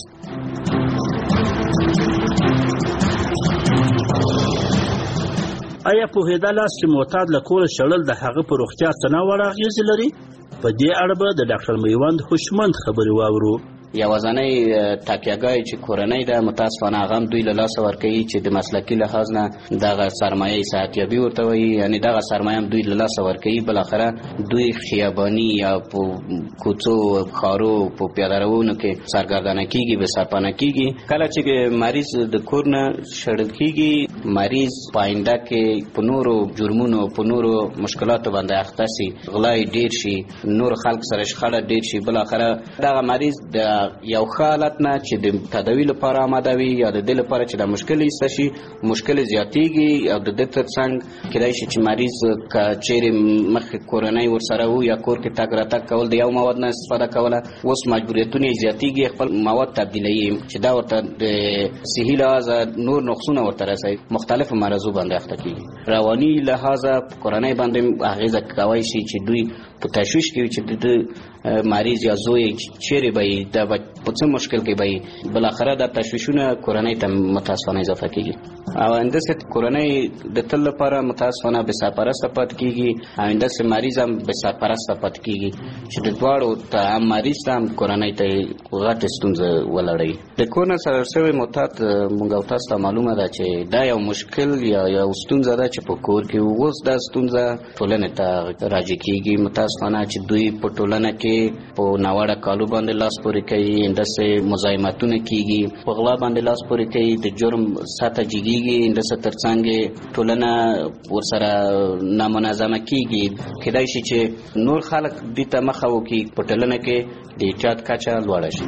آیا پوهېدلاست چې معتاد له کوره شړل د هغه په روغتیا څه ناوړه اغېزې لري په دې اړه به د ډاکټر میوند هوشمند خبرې واورو یوازنۍ تاکیه‌ګای چې کورنۍ د متاسفانه غم دوی له لاسه ورکوي چې د مسلکي لحاظ نه دغه سرمایه صحتیابي ورته وایي یعنی دغه سرمایه هم دوی له لاسه ورکوي بالاخره دوی خیاباني یا په کوڅو ښارو په پیادهروونو کې سرګردانه کیږي به سرپناه کیږي کله چې مریض د کور نه شړل کیږي مریض په آینده کې په نورو جرمونو په نورو مشکلاتو باندې اخته شي غلای ډیر شي نور خلک سره شخړه ډیر شي بالاخره دغه مریض د یو حالت نه چې د تداوی لپاره آماده وي یا د دې لپاره چې د مشکل ایسته شي مشکل زیاتېږي او د دې ترڅنګ کېدای شي چې مریض که چیرې مخکې کورنۍ ورسره وو یا کور کې تګ راتګ کول د یو مواد نه استفاده کوله اوس مجبوریتونه یې زیاتېږي خپل مواد تبدیلوي چې دا ورته د صحي لحاظه نور نقصونه ورته رسوي مختلفو مرضو باندې اخته کېږي رواني لحاظه کورنۍ باندې اغېزه کولی شي چې دوی په تشویش کې چې د مریض یا زوی چیرې به د په څه مشکل کې به بالاخره د تشویشونه کورنۍ ته متاسفانه اضافه کېږي او اندسه کورنۍ د تل لپاره متاسفانه به سرپرسته پاتې کېږي او اندسه مریض هم به سرپرسته پاتې کېږي چې د دواړو ته هم مریض ته هم کورنۍ ته غټه ستونزه ولړي د کور نه سره شوی معتاد موږ او تاسو ته معلومه ده چې دا یو مشکل یا یو ستونزه ده چې په کور کې اوس دا ستونزه ټولنې ته راځي کېږي متاسفانه چې دوی په ټولنه کې په ناوړه کالو باندې لاس پورې کوي اندسه مزاحمتونه کېږي په غلا باندې لاس پورې کوي د جرم سطح جګیږي اندسه ترڅنګ ټولنه ورسره نامنظمه کېږي کېدای شي چې نور خلک دې ته مخه وکړي په ټولنه کې د اعتیاد کچه لوړه شي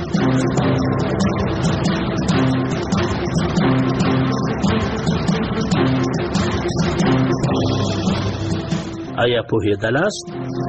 آیا پوهېدلاست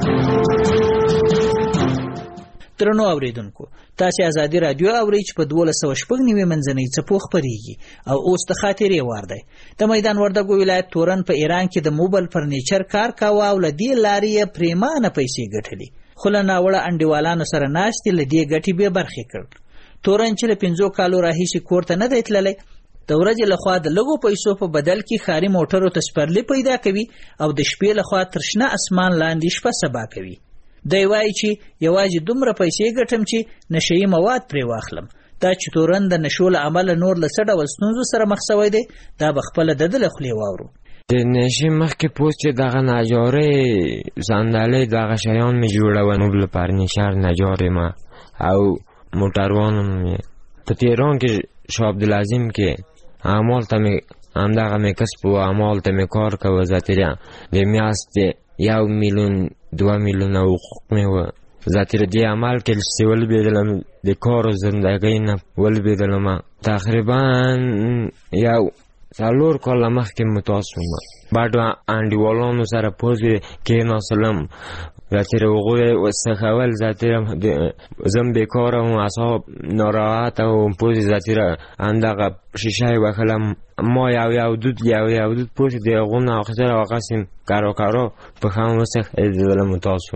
درنو اوریدونکو تاسو ازادي رادیو اورئ چې په دولس سوه شپږ نوي منځنۍ څپو خپرېږي او اوس د خاطرې وار دی د میدان وردګو ولایت تورن په ایران کې د موبایل فرنیچر کار کاوه او له دې لارې یې پریمانه پیسې ګټلې خو له ناوړه انډیوالانو سره ناستې له دې ګټې بې برخې کړ تورن چې له پنځو کالو راهیسې کور ته نه دی تللی د ورځې لخوا د لږو پیسو په بدل کې ښاري موټرو ته سپرلي پیدا کوي او د شپې لخوا تر شنه اسمان لاندې شپه سبا کوي دی وایي چې یوازې دومره پیسې ګټم چې نشهیي مواد پرې واخلم دا چې تورن د نشو له امله نور له څه ډول ستونزو سره مخ سوی دی دا به خپله د ده له خولې واورو د نشې مخکې پوست چې دغه نجارې صندلۍ دغه شیان مې جوړول موبل فرنیچر نجارې ما او موټروان مې په تهران کې شاه عبدالعظیم کې اعمال ته مې همدغه مې کسب و اعمال ته مې کار کوه زتیره د میاشتې یو میلیون دوه میلیونه حقوق مې وه زتیره دې عمل کې چې ولوېدلم د کار و زندګۍ نه ولوېدلم تقریبا یو څلور کاله مخکې متاس وم بعد انډیوالانو سره پوزې کېناستلم زتیره هغوی وسخول زتیره زم بیکاره وم اعصاب ناراحته وم پوزې زتیره همدغه شیشه یې وښلم ما یو یو دود یو یو دود پوست د هغو نه اخیستل او اخیستیم کرا کرا پښه مې وسېښېدله متاس وم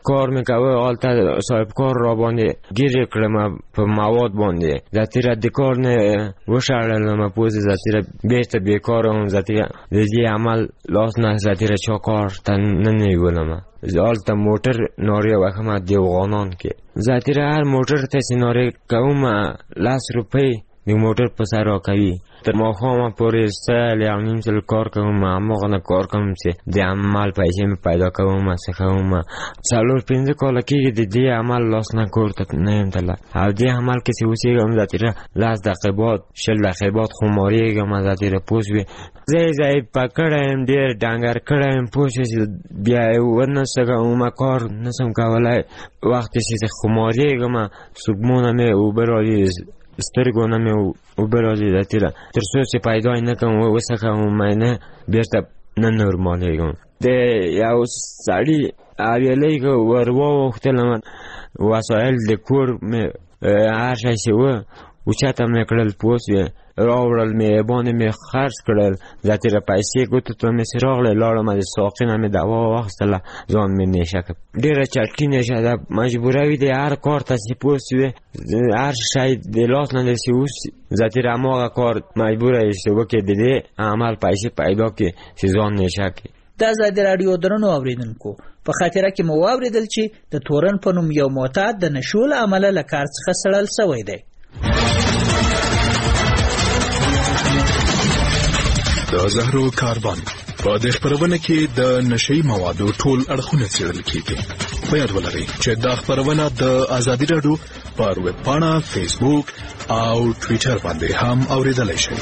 کار میکوه حالت صاحب کار را باندې گیر کړم په مواد باندې ذاتیره د کار نه وشړلم پوز ذاتیره بیرته بیکار هم ذاتیره د دې عمل لاس نه ذاتیره چا کار ته نه نیولم حالت موټر ناری وخمه دیوغانان کې ذاتیره هر موټر ته سیناری کوم لاس روپی د موټر په سر راکوي تر ماښامه پورې سل یا نیم سل کار کوم هماغه نه کار کوم چې د عمل پیسې مې پیدا کوم څه کوم څلور پنځه کاله کېږي د دې عمل لاس نه کور ته نه یم تللی او دې عمل کې چې اوسېږم ذاتیره لس دقیقې بعد شل دقیقې بعد خمارېږم ذاتیره پوه شوې زه یې ضعیفه کړی یم ډېر ډنګر کړی یم پوه شوې چې بیا یې ونه سګم کار نه شم کولی وخت چې خمارېږم صبحونه مې اوبه راځي سترګو نه مې اوبه راځي ذاتیره تر څو چې پیدا یې نه کړم وڅښم مې نه بېرته نه نورمالېږم د یو سړي اویلی که ور واوښتلم وسایل د کور مې هر شی چې و اوچته مې کړل پوه شوې راوړل مې باندې مې خرڅ کړل ذاتیره پیسې ګوتو ته مې چې راغلی لاړم د ساقي نه مې دوا واخیستله ځان مې نیشه کړ ډېره چټکي نیشه ده مجبوروي دی هر کار ته چې پوه شوې هر شی د لاس نه دی چې اوسي ذاتیره هماغه کار مجبوره یې چې وکړې د دې عمل پیسې پیدا کړې چې ځان نیشه کړې د ازادي راډیو درنو اورېدونکو په خاطره کې مو واورېدل چې د تورن په نوم یو معتاد د نشو له امله له کار څخه سړل سوی دی د زهرو کاروان په دې خبرونه کې د نشئی موادو ټول اړخونه څېړل کیږي په یاد ولرئ چې دا خبرونه د ازادي راډیو پر ویب پاڼه فیسبوک او ټوئیټر باندې هم اوریدلای شئ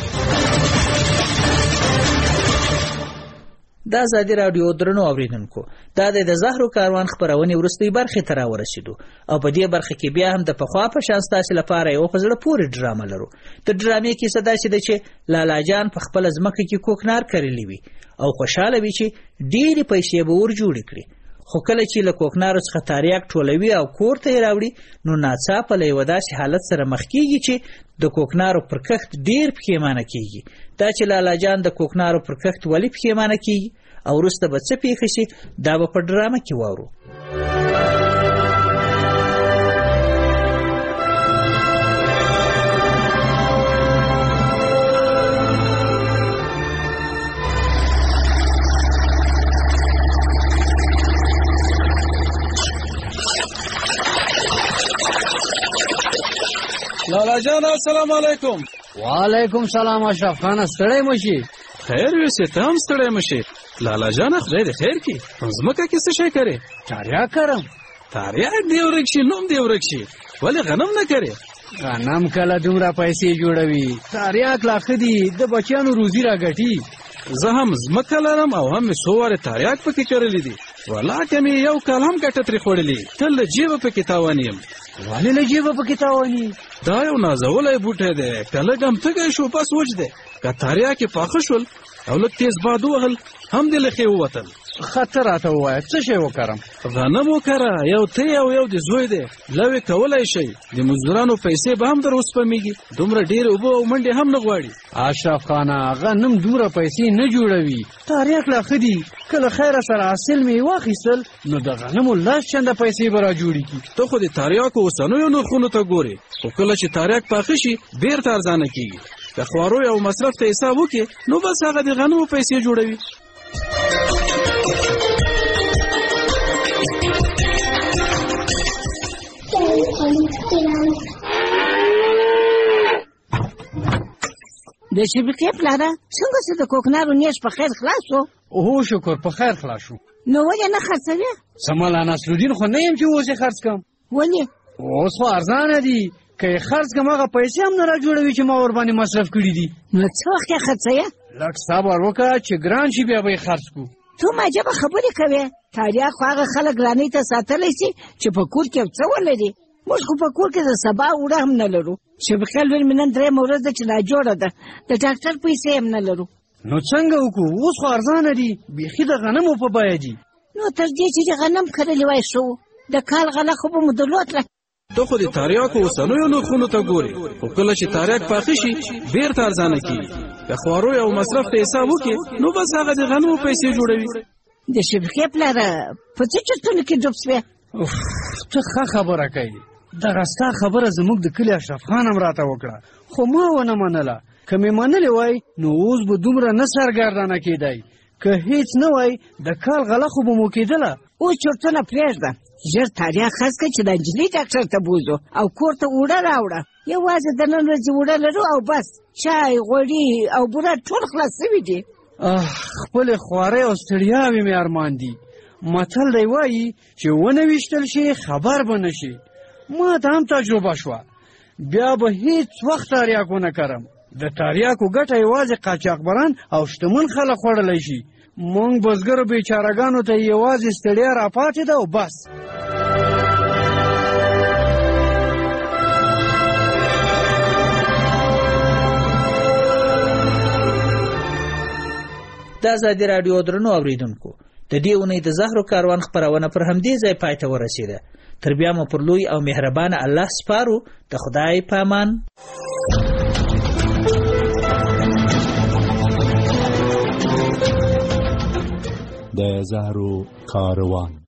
د ازادي راډیو درنو اوریدونکو دا د زهرو کاروان خبرونه ورستۍ برخه ته راورسېدو او په دې برخه کې بیا هم د پخوا په شان ستاسو لپاره یو خزړه پورې ډرامه لرو د ډرامې کې صدا شي چې لالا جان په خپل ځمکه کې کوکنار کړلی وي او خوشاله وي چې ډېری پیسې به ور جوړ کړي خو کله چې له کوکنارو څخه تاریاک ټولوي او کور ته راوړي نو ناڅاپه له یو داسې حالت سره مخ کیږي چې د کوکنارو پر کښت ډېر پښیمانه کیږي دا چې لالا جان د کوکنارو پر کښت ولې پښیمانه کیږي او وروسته به څه پیښه شي دا به په ډرامه کې واورو لالا جان السلام علیکم. وعلیکم سلام اشرف خان ستړی مشي خیر وسه ته هم ستړی مشي لالا جان خدای دې خیر کی زمکه کې څه شي کوي تاریا کرم تاریا دی ورکشي نوم دی ورکشي ولې غنم نه کوي غنم کله دومره پیسې جوړوي تاریا کلا خدي د بچیانو روزي راګټي زه هم زمکه لرم او هم سواره تاریاک پکې کړلې دي ولاکه مې یو کال هم ګټه ترې خوړلې تل جیب پکې تاوانیم ولې له جیب پکې تاواني دا یو نازولای بوټی دی کله ګم تګی شو پس وچ دی که تاریاکې پاخه شول او لږ تیز باد ووهل هم دې لخې ووتل خطر راته ووایه څه شی وکړم غنم وکړه یو ته او یو د زوی دی لوی کولی شي د مزدورانو پیسې به هم در وسپمیږي دومره ډېرې اوبه او منډې هم نه غواړي اشرف خانه غنم دومره پیسې نه جوړوي تاریاک لا ښه دي کله خیره سره حاصل مې واخیستل نو د غنمو لس چنده پیسې به را جوړې کړي ته خو د تاریاکو اوسنیو نرخونو ته ګورې خو کله چې تاریاک پاخه شي بیرته ارزانه کېږي که خواروی او مصرف ته حساب وکړي نو بس هغه د غنمو پیسې جوړوي د شبکې پلاره څنګه چې د کوکنارو نیش په خیر خلاص شو اوه شکر په خیر خلاص شو نو ولې نه خرڅوي سمالا نصرالدین خو نه یم چې اوس یې خرڅ کړم ولې اوس خو ارزانه دي که یې خرڅ کړم هغه پیسې هم نه را جوړوي چې ما ورباندې مصرف کړي دي نو څه وخت یې خرڅوې لږ صبر وکړه چې ګران شي بیا به یې خرڅ کړو تو مجبه خبرې کوې تاریاک خو هغه خلک رانۍ ته ساتلی شي چې په کور کې څه ولري موږ خو په کور کې د سبا اوړه هم نه لرو شبکه لور مې نن درېیمه ورځ ده چې ناجوړه ده د ډاکټر پیسې هم نه لرو نو څنګه وکړو اوس خو ارزانه دي بیخي د غنمو په بیه دي نو تر دې چې د غنم کرلی وای شو د کال غله خو به مو درلودله ته خو د تاریاکو اوسنیو نرخونو ته ګورې خو کله چې تاریاک پاخه شي بیرته ارزانه کېږي که خواروی او مصرف ته حساب وکړي نو بس هغه د غنمو پیسې جوړوي د شبکې پلاره په څه چرتونو کې ډوب شوې ته ښه خبره کوي. دغه ستا خبره زموږ د کلي اشرف خان هم راته وکړه، خو ما ونه منله. که مې منلې وای نو اوس به دومره نه سرګردانه کېدی. که هیڅ نه وای د کال غله خو به مو کېدله. اوس چورتونه پرېږده، ژر تاریخ خاص کړه چې د نجلۍ ډاکټر ته بوځو او کور ته اوړه راوړه. یوازې د نن ورځې اوړه لرو او بس. چای، غوړي او بوره ټول خلاص شوي دي. خپلې خوارۍ او ستړیاوې مې ارمان دي. متل دی وایي چې ونه ویشتل شي خبر به نه شي. ما ته هم تجربه شوه، بیا به هیڅ وخت تریاک ونه کرم. د تریاکو ګټه یوازې قاچاقبران او شتمن خلک خوړلی شي. مونږ بزګرو بیچارهګانو ته یوازې ستړیا راپاتې ده او بس. د ازادي راډیو درنو اوریدونکو، د دې اونۍ د زهرو کاروان خپرونه پر همدې ځای پای ته ورسېده. تر بیا مو پر لوی او مهربانه الله سپارو. د خدای په امان. د زهرو کاروان.